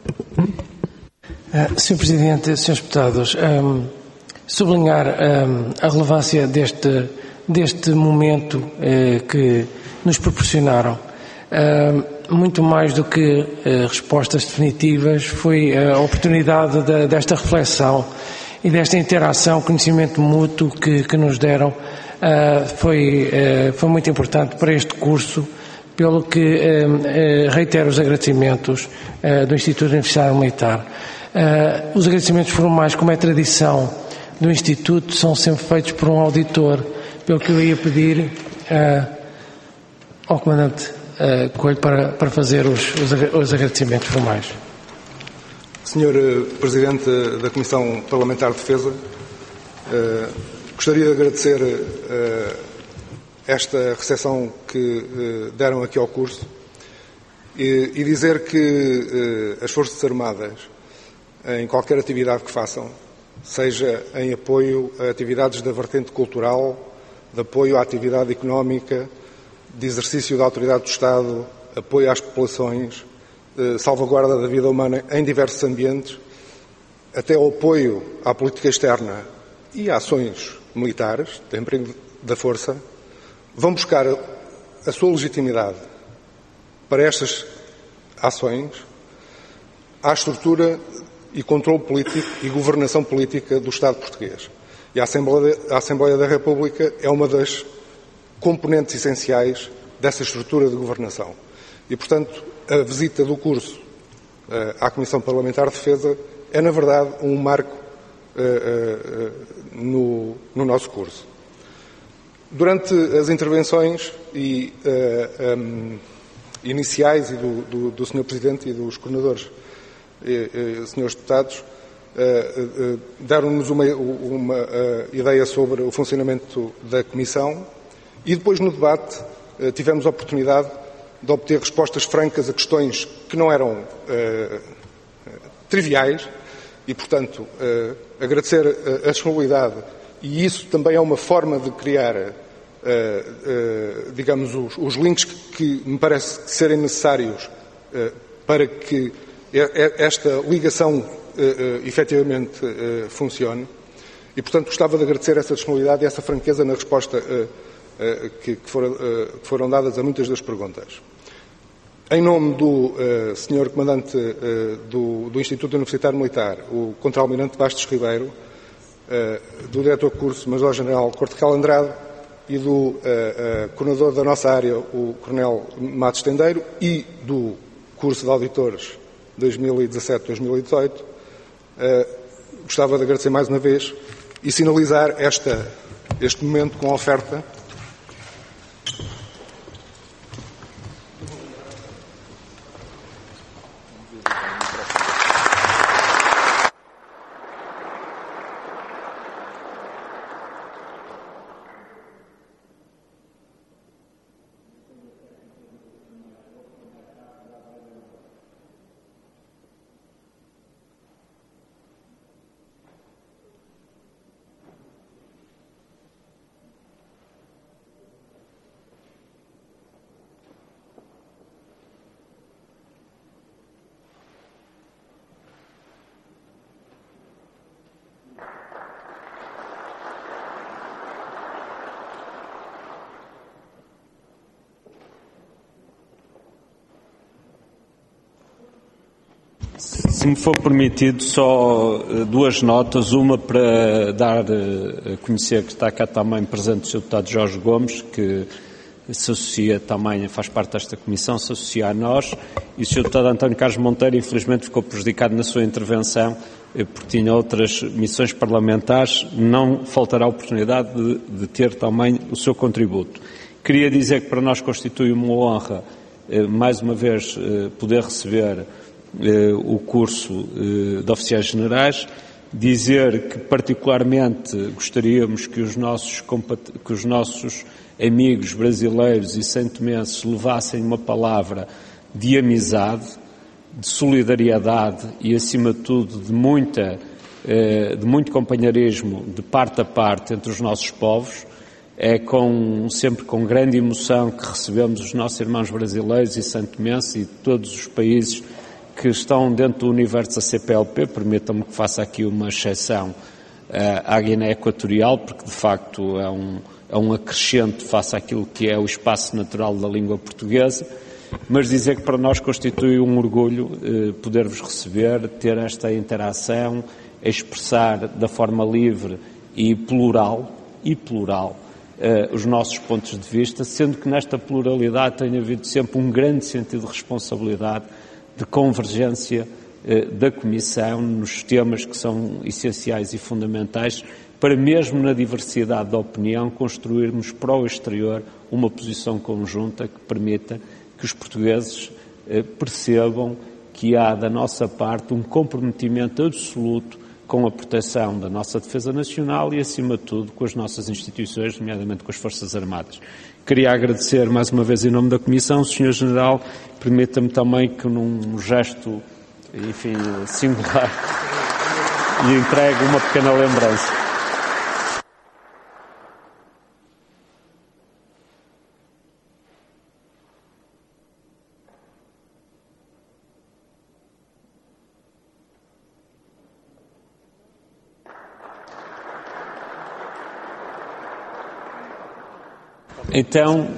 Uh, senhor Presidente, senhores Deputados, um, sublinhar um, a relevância deste deste momento eh, que nos proporcionaram. Uh, muito mais do que uh, respostas definitivas, foi a oportunidade de, desta reflexão e desta interação, conhecimento mútuo que, que nos deram, uh, foi, uh, foi muito importante para este curso, pelo que uh, uh, reitero os agradecimentos uh, do Instituto Universitário Militar. Uh, os agradecimentos formais, como é tradição do Instituto, são sempre feitos por um auditor, pelo que eu ia pedir uh, ao Comandante uh, Coelho para, para fazer os, os, os agradecimentos formais. senhor Presidente da Comissão Parlamentar de Defesa, uh, gostaria de agradecer uh, esta recepção que uh, deram aqui ao curso e, e dizer que uh, as Forças Armadas, em qualquer atividade que façam, seja em apoio a atividades da vertente cultural, de apoio à atividade económica, de exercício da autoridade do Estado, apoio às populações, salvaguarda da vida humana em diversos ambientes, até ao apoio à política externa e a ações militares, de emprego da força, vão buscar a sua legitimidade para estas ações à estrutura e controle político e governação política do Estado português. E a Assembleia, a Assembleia da República é uma das componentes essenciais dessa estrutura de governação. E, portanto, a visita do curso uh, à Comissão Parlamentar de Defesa é, na verdade, um marco uh, uh, no, no nosso curso. Durante as intervenções e, uh, um, iniciais e do, do, do senhor Presidente e dos coordenadores e, e senhores deputados, uh, uh, deram-nos uma, uma uh, ideia sobre o funcionamento da Comissão e depois no debate uh, tivemos a oportunidade de obter respostas francas a questões que não eram uh, triviais e, portanto, uh, agradecer a, a disponibilidade, e isso também é uma forma de criar, uh, uh, digamos, os, os links que, que me parece serem necessários uh, para que esta ligação uh, uh, efetivamente uh, funcione. E, portanto, gostava de agradecer essa disponibilidade e essa franqueza na resposta uh, uh, que, que, foram, uh, que foram dadas a muitas das perguntas. Em nome do uh, senhor Comandante uh, do, do Instituto Universitário Militar, o Contra-Almirante Bastos Ribeiro, uh, do Diretor de Curso, Major-General Cortecal Andrade, e do uh, uh, Coordenador da nossa área, o Coronel Matos Tendeiro, e do Curso de Auditores dois mil e dezassete a dois mil e dezoito, uh, gostava de agradecer mais uma vez e sinalizar esta, este momento com a oferta Se me for permitido, só duas notas. Uma para dar a conhecer que está cá também presente o senhor Deputado Jorge Gomes, que se associa também, faz parte desta comissão, se associa a nós, e o senhor Deputado António Carlos Monteiro, infelizmente, ficou prejudicado na sua intervenção, porque tinha outras missões parlamentares. Não faltará a oportunidade de, de ter também o seu contributo. Queria dizer que para nós constitui uma honra, mais uma vez, poder receber o curso de oficiais generais, dizer que particularmente gostaríamos que os nossos, que os nossos amigos brasileiros e santomenses levassem uma palavra de amizade, de solidariedade e, acima de tudo, de, muita, de muito companheirismo de parte a parte entre os nossos povos. É com, sempre com grande emoção que recebemos os nossos irmãos brasileiros e santomenses e de todos os países que estão dentro do universo da C P L P. Permitam-me que faça aqui uma exceção uh, à Guiné Equatorial, porque de facto é um, é um acrescente face àquilo que é o espaço natural da língua portuguesa, mas dizer que para nós constitui um orgulho uh, poder-vos receber, ter esta interação, expressar da forma livre e plural, e plural, uh, os nossos pontos de vista, sendo que nesta pluralidade tem havido sempre um grande sentido de responsabilidade, de convergência eh, da Comissão nos temas que são essenciais e fundamentais para, mesmo na diversidade da opinião, construirmos para o exterior uma posição conjunta que permita que os portugueses eh, percebam que há da nossa parte um comprometimento absoluto com a proteção da nossa defesa nacional e, acima de tudo, com as nossas instituições, nomeadamente com as Forças Armadas. Queria agradecer mais uma vez em nome da Comissão, senhor General, permita-me também que num gesto, enfim, singular, lhe entregue uma pequena lembrança. Então,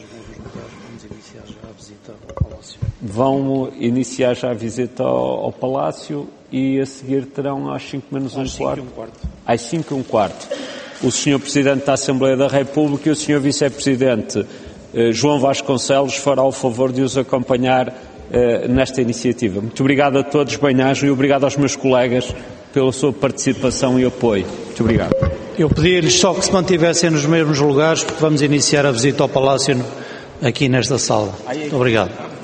vão iniciar já a visita ao, ao Palácio e a seguir terão às cinco menos um quarto. Às cinco e um quarto. O senhor Presidente da Assembleia da República e o senhor Vice-Presidente eh, João Vasconcelos fará o favor de os acompanhar eh, nesta iniciativa. Muito obrigado a todos, bem-ajam, e obrigado aos meus colegas pela sua participação e apoio. Muito obrigado. Eu pedi-lhes só que se mantivessem nos mesmos lugares, porque vamos iniciar a visita ao Palácio aqui nesta sala. Muito obrigado.